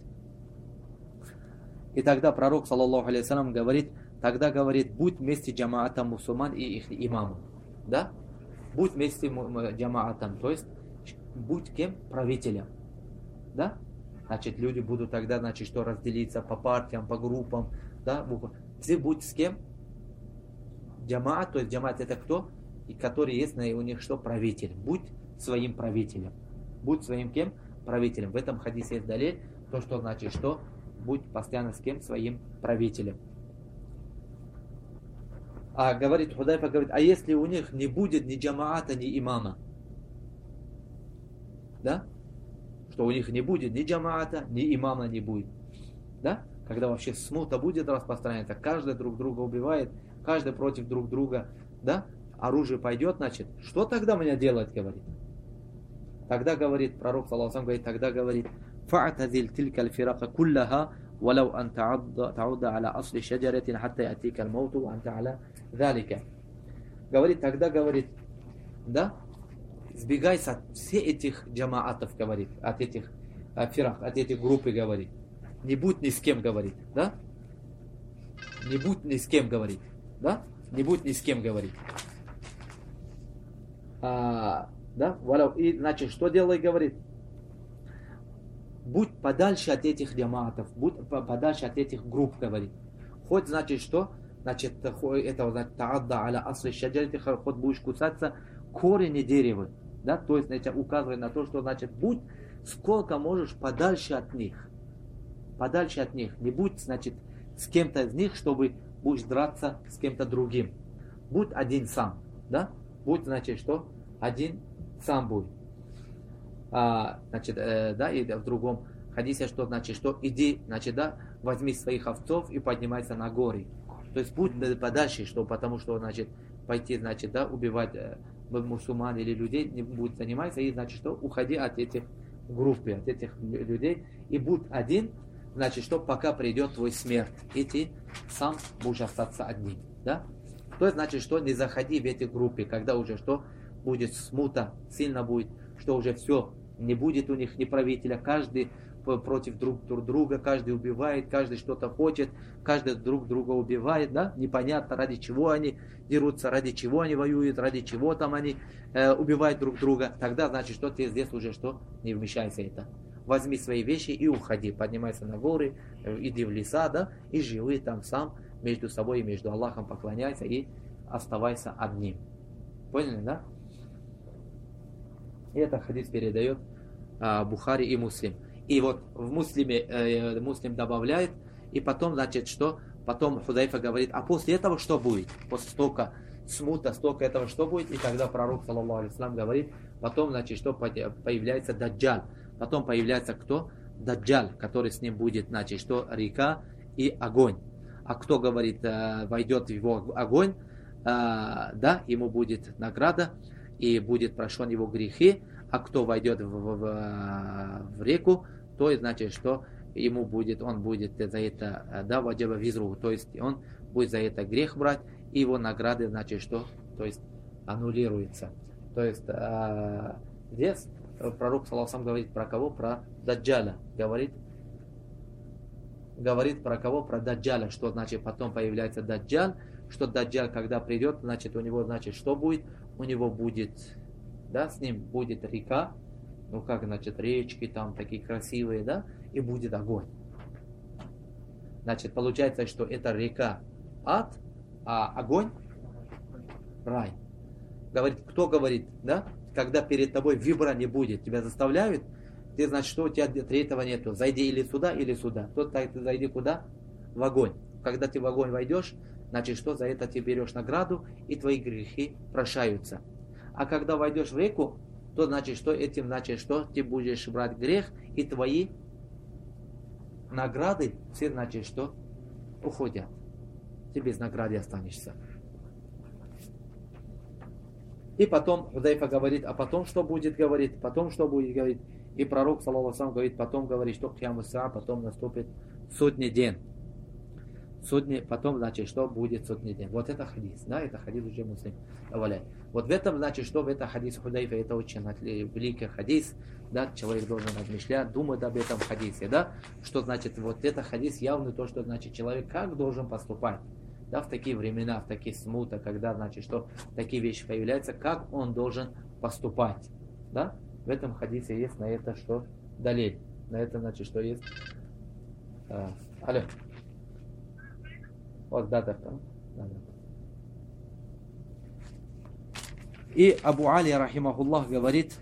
И тогда пророк, саллаллаху алейхи ва саллям, говорит, тогда говорит, будь вместе джамаатом мусульман и их имамом. Да? Будь вместе джамаатом, то есть будь кем? Правителем. Да? Значит, люди будут тогда, значит, что разделиться по партиям, по группам. Да? Ты будь с кем? Джамаат, то есть джамаат это кто? И который есть у них что? Правитель. Будь своим правителем. Будь своим кем? Правителем. В этом хадисе есть далее, то, что значит, что будь постоянно с кем? Своим правителем. А говорит, Худайфа говорит, а если у них не будет ни джамаата, ни имама? Да? Что у них не будет ни джамаата, ни имама не будет. Да? Когда вообще смута будет распространяться, каждый друг друга убивает, каждый против друг друга, да? Оружие пойдет, значит, что тогда мне делать, говорит? Тогда говорит, пророк, саллаллаху алейхи ва саллям, говорит, тогда говорит, فَاعْتَذِلْ تِلْكَ الْفِرَقَ كُلَّهَا وَلَوْ أَنْ تَعُدَّ عَلَى أَصْلِ شَجَرَةٍ حَتَّى يَأْتِيكَ الْمَوْتُ وَأَنْتَ عَلَى ذَلِكَ. Говорит, тогда говорит, да, сбегай от всех этих джамаатов, говорит, от этих э, фирак, от этих группы, говорит. Не будь ни с кем, говорит, да? Не будь ни с кем, говорит, да? Не будь ни с кем, говорит. А, да? И, значит, что делай, говорит? Будь подальше от этих джамаатов, будь подальше от этих групп, говорит. Хоть, значит, что? Значит, это, значит, таадда аля асли шаджарити, хоть будешь кусаться корени дерева, да? То есть, значит, указывает на то, что, значит, будь сколько можешь подальше от них. Подальше от них. Не будь, значит, с кем-то из них, чтобы будешь драться с кем-то другим. Будь один сам, да? Будь, значит, что? Один сам будь. А, значит, э, да, и в другом хадисе, что значит, что иди, значит, да, возьми своих овцов и поднимайся на горы. То есть будь подальше, что, потому что, значит, пойти, значит, да, убивать э, мусульман или людей не будет заниматься, и, значит, что, уходи от этих групп, от этих людей, и будь один, значит, что, пока придет твой смерть, и ты сам будешь остаться одним, да? То есть, значит, что, не заходи в эти группы, когда уже, что, будет смута, сильно будет, что уже все, не будет у них ни правителя, каждый против друг, друг друга, каждый убивает, каждый что-то хочет, каждый друг друга убивает, да, непонятно ради чего они дерутся, ради чего они воюют, ради чего там они э, убивают друг друга, тогда значит, что ты здесь уже что, не вмешайся это. Возьми свои вещи и уходи, поднимайся на горы, э, иди в леса, да, и живи там сам, между собой и между Аллахом поклоняйся и оставайся одним. Поняли, да? И это хадис передает а, Бухари и Муслим. И вот в Муслиме э, Муслим добавляет, и потом, значит, что? Потом Худайфа говорит, а после этого что будет? После столько смута, столько этого что будет? И тогда пророк, саллаллаху алейхи ва саллям, говорит, потом, значит, что появляется Даджаль. Потом появляется кто? Даджаль, который с ним будет, значит, что? Река и огонь. А кто, говорит, войдет в его огонь, да, ему будет награда, и будет прощен его грехи, а кто войдет в, в, в реку, то есть, значит, что ему будет, он будет за это, да, ваджаба визру, то есть он будет за это грех брать, и его награды, значит, что, то есть аннулируется. То есть а, здесь пророк, саллаллаху алейхи ва саллям, говорит про кого? Про Даджаля. Говорит, говорит про кого? Про Даджаля, что значит потом появляется Даджаль, что Даджаль, когда придет, значит, у него, значит, что будет? У него будет, да, с ним будет река, ну как, значит, речки там такие красивые, да, и будет огонь. Значит, получается, что это река ад, а огонь рай. Говорит, кто говорит, да, когда перед тобой выбора не будет, тебя заставляют, ты, значит, что у тебя третьего нету, зайди или сюда, или сюда. Тот, ты зайди куда? В огонь. Когда ты в огонь войдешь, значит, что за это ты берешь награду, и твои грехи прощаются. А когда войдешь в реку, то значит, что этим, значит, что ты будешь брать грех, и твои награды, все, значит, что уходят. Ты без награды останешься. И потом Худайфа говорит, а потом что будет говорить, потом что будет говорить. И пророк, саллаллаху алейхи ва саллям, говорит, потом говорит, что кьямус-саа, потом наступит судный день. Судный, потом, значит, что будет судный день. Вот это хадис, да, это хадис уже Муслим добавляет. Вот в этом, значит, что в этом хадисе Худайфа, это очень великий хадис, да, человек должен размышлять, думать об этом хадисе, да, что значит, вот это хадис явный, то, что значит, человек как должен поступать, да, в такие времена, в такие смуты, когда, значит, что такие вещи появляются, как он должен поступать, да, в этом хадисе есть на это, что далее, на это, значит, что есть, а, алло. Вот, да, да, да, да. И Абу Али, рахимахуллах, говорит,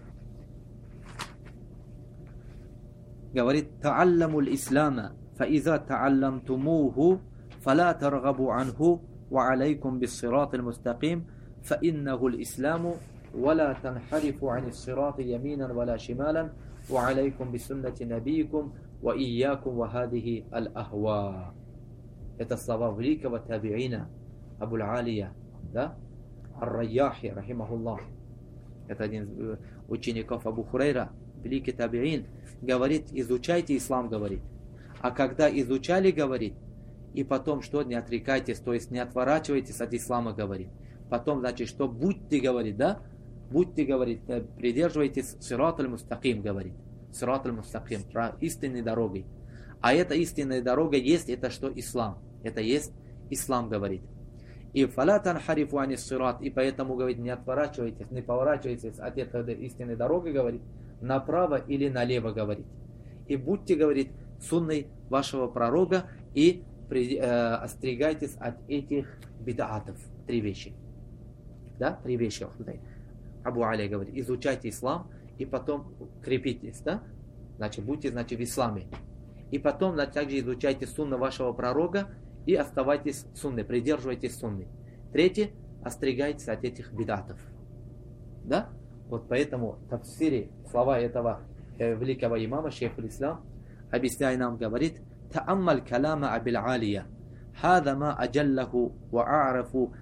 говорит, таалламу л-ислама, фаиза таалламтумуху, фала таргабу анху, وعليكم بالصراط المستقيم فإنه الإسلام ولا تنحرفوا عن الصراط يمينا ولا شمالا وعليكم بسنة نبيكم وإياكم وهذه الأهواء. Это слова великого табиина Абу аль-Алия, да? Ар-Райяхи, рахимахуллах. Это один из учеников Абу Хурейра, великий табиин, говорит, изучайте ислам, говорит. А когда изучали, говорит, и потом что, не отрекайтесь, то есть не отворачивайтесь от ислама, говорит. Потом, значит, что будьте, говорит, да? Будьте, говорит, придерживайтесь сират аль-мустаким, говорит. Сират аль-мустаким, истинной дорогой. А эта истинная дорога есть, это что? Ислам. Это есть ислам, говорит. И фаля танхарифу ани сират, и поэтому, говорит, не отворачивайтесь, не поворачивайтесь от этой истинной дороги, говорит, направо или налево, говорит. И будьте, говорит, сунной вашего пророка и при, э, остерегайтесь от этих бидаатов. Три вещи. Да? Три вещи. Абу Али говорит, изучайте ислам и потом крепитесь, да? Значит, будьте, значит, в исламе. И потом, значит, также изучайте сунны вашего пророка и оставайтесь сунной, придерживайтесь сунны. Третье, остерегайтесь от этих бидатов. Да? Вот поэтому в тафсире слова этого э, великого имама, шейх аль-Ислам, объясняя нам, говорит, «Та'аммаль калама Абил Алия, хада ма аджаллаху ва а'рафу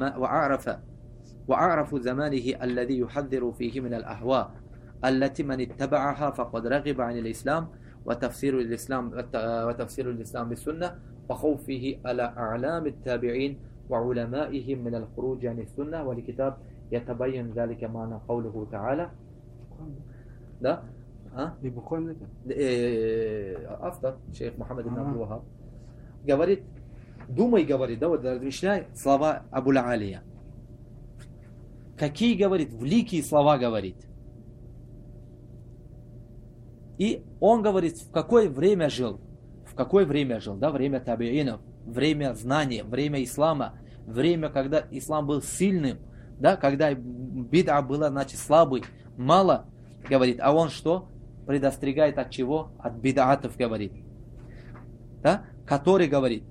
وأعرف زمانه الذي يحذر فيه من الأهواء التي من اتبعها فقد رغب عن الإسلام وتفسير الإسلام وتفسير الإسلام بالسنة وخوفه على أعلام التابعين وعلمائهم من الخروج عن السنة والكتاب يتبين ذلك معنى قوله تعالى». Да? А? Автор, шейх Мухаммад ибн Абдул Вахаб, говорит, думай, говорит, да, вот размышляй слова Абу аль-Алия. Какие, говорит, великие слова, говорит. И он говорит, в какое время жил. В какое время жил, да, время табиинов, время знания, время ислама, время, когда ислам был сильным, да, когда бид'a была, значит, слабый, мало, говорит, а он что? Предостерегает от чего? От бид'атов, говорит. Да, который, говорит,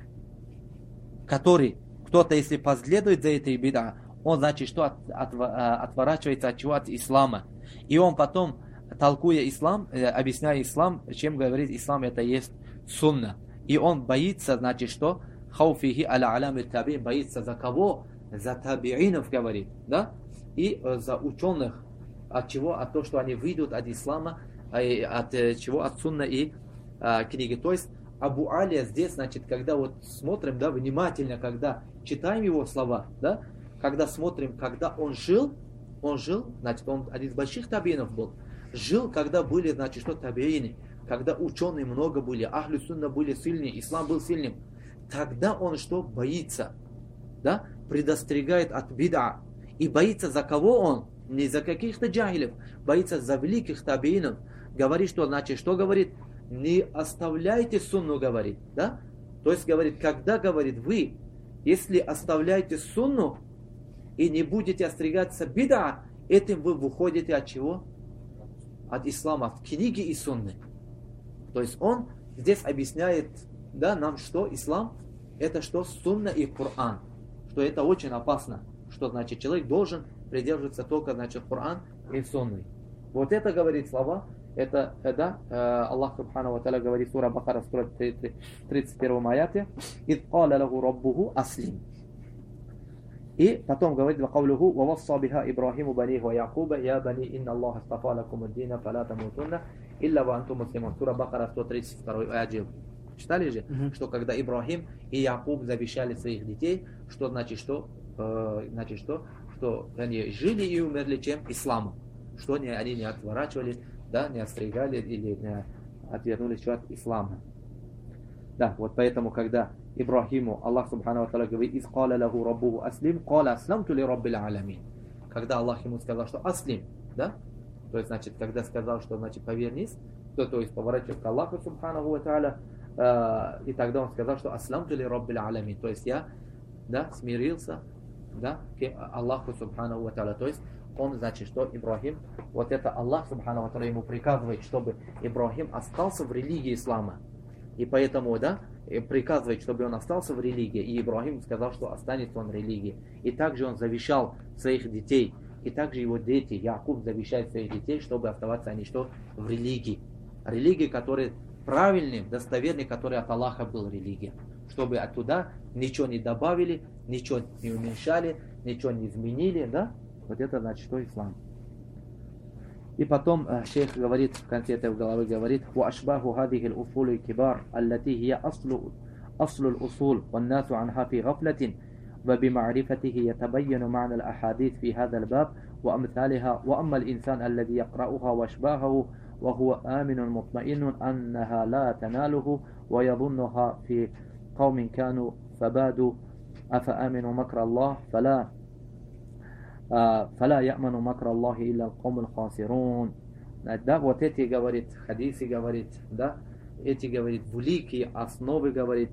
который, кто-то, если последует за этой бид'a, он, значит, что от, от, отворачивается от чего? От ислама. И он потом, толкуя ислам, объясняя ислам, чем говорит ислам, это есть сунна. И он боится, значит, что? Хауфихи аля алями табиин, боится за кого? За табиинов, говорит, да? И за ученых. От чего? От того, что они выйдут от ислама, от чего? От сунна и а, книги. То есть Абу Алия здесь, значит, когда вот смотрим, да, внимательно, когда читаем его слова, да, когда смотрим, когда он жил, он жил, значит, он один из больших табиинов был, жил, когда были, значит, что табиины, когда ученые много были, ахлю сунна были сильные, ислам был сильным, тогда он что? Боится, да, предостерегает от бид'a. И боится за кого он? Не за каких-то джахилев, боится за великих табиинов. Говорит, что, значит, что говорит? Не оставляйте сунну, говорит, да? То есть, говорит, когда, говорит, вы, если оставляете сунну и не будете остерегаться бид'a, этим вы выходите от чего? От ислама, от книги и сунны. То есть он здесь объясняет, да, нам, что ислам это что? Сунна и Коран. Что это очень опасно. Что значит человек должен придерживаться только, значит, Коран и сунны. Вот это говорит слова. Это, да, Аллах Субхану ва Тааля говорит, сура Бакара, тридцать первом аяте, «Ид каля лаху раббуху аслим». И потом говорит, «Вакавлюху, вавасса биха Ибрахиму баниху ва Якуба, я бани, инна Аллаха стафа лакум ад-дина, фаля тамутунна, илля ва антум муслимун». Сура Бакара, сто тридцать второй аят. Читали же, mm-hmm. что когда Ибрахим и Якуб завещали своих детей, что значит что? Э, значит что? Что они жили и умерли чем? Исламом. Что они, они не отворачивались, да, не остерегали или не отвернулись от ислама. Да, вот поэтому, когда Ибрахиму Аллах Субхану ва Тааля говорит, «Из каля лаху раббуху аслим, каля аслямту ли раббил аламин». Когда Аллах ему сказал, что аслим, да, то есть, значит, когда сказал, что, значит, повернись, то, то есть, поворачивайся к Аллаху Субхану ва Тааля, э, и тогда он сказал, что аслямту ли раббил аламин, то есть, я, да, смирился, да, к Аллаху Субхану ва Тааля, то есть, он, значит, что Ибрахим, вот это Аллах Субхану ва Тааля ему приказывает, чтобы Ибрахим остался в религии ислама. И поэтому, да, приказывает, чтобы он остался в религии. И Ибрахим сказал, что останется он в религии. И также он завещал своих детей. И также его дети, Якуб завещает своих детей, чтобы оставаться они что? В религии. Религии, которые правильные, достоверные, которые от Аллаха был религия. Чтобы оттуда ничего не добавили, ничего не уменьшали, ничего не изменили, да? Вот это значит, что ислам. И потом э, шейх говорит, в конце этой главы говорит: وَأَشْبَاهُ هَذِهِ الْأُصُولِ الْكِبَارِ الَّتِي هِيَ أَصْلُ أصل الأصول والناس عنها في غفلة وبمعرفته يتبين معنى الأحاديث في هذا الباب وأمثالها. وأما الإنسان الذي يقرأها وأشباهه وهو آمن مطمئن أنها لا تناله ويظنها في قوم كانوا فبادوا أفأمنوا مكر الله فلا فلا يأمن مكر الله إلا القوم الخاسرون. Да, вот эти, говорит, хадисы, говорит, да, эти, говорит, великие основы, говорит,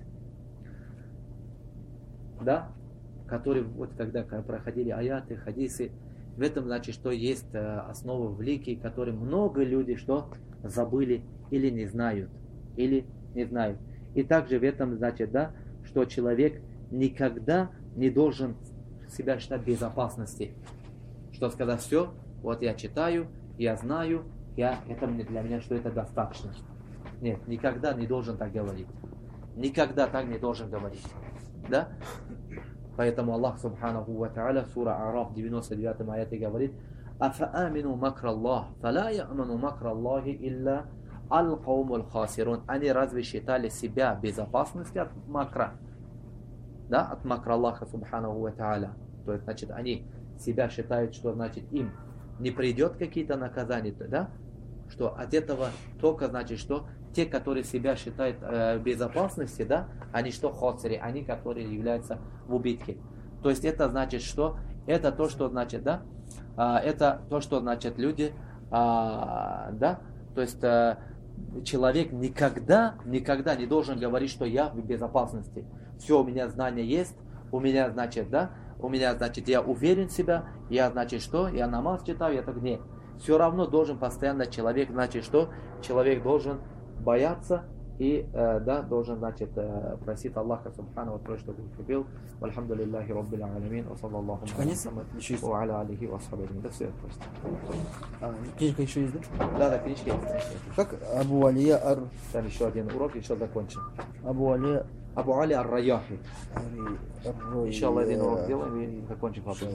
да, которые вот когда проходили аяты, хадисы, в этом значит, что есть основы великие, которые много людей что забыли или не знают, или не знают. И также в этом значит, да, что человек никогда не должен себя считать в безопасности. Что сказать, все, вот я читаю, я знаю, я, это для меня, что это достаточно. Нет, никогда не должен так говорить. Никогда так не должен говорить. Да? Поэтому Аллах Субханаху ва Та'аля, сура Араф, девяносто девятом аяте говорит: «Афаамину макра Аллах, фала я'ману макра Аллахи илля аль-каумул хасирун». Они разве считали себя в безопасности от макра? Да, от макра Аллаха Субханаху ва Та'аля. То есть, значит, они себя считают, что, значит, им не придет какие-то наказания, да? Что от этого только, значит, что те, которые себя считают э, в безопасности, да, они что, хосери, они, которые являются в убытке. То есть это значит, что это то, что значит, да, э, это то, что значит люди, э, да, то есть э, человек никогда, никогда не должен говорить, что я в безопасности. Все, у меня знания есть, у меня, значит, да, у меня, значит, я уверен в себя, я, значит, что, я намаз читаю, я так нет. Все равно должен постоянно человек, значит, что, человек должен бояться и, э, да, должен, значит, э, просить Аллаха Субхану ва Та'аля, чтобы укрепил. Вальхамдулиллахи Раббил Аламин, ва саллаллаху ва аля алихи ва асхабихи. Да все, просто. А, книжка еще есть, да? Да, да, книжки есть. Как Абу Алия Ар... Там еще один урок, еще закончим. Абу Алия... Абу Али ар-Райяхи. Ар... Еще один урок сделаем и закончим.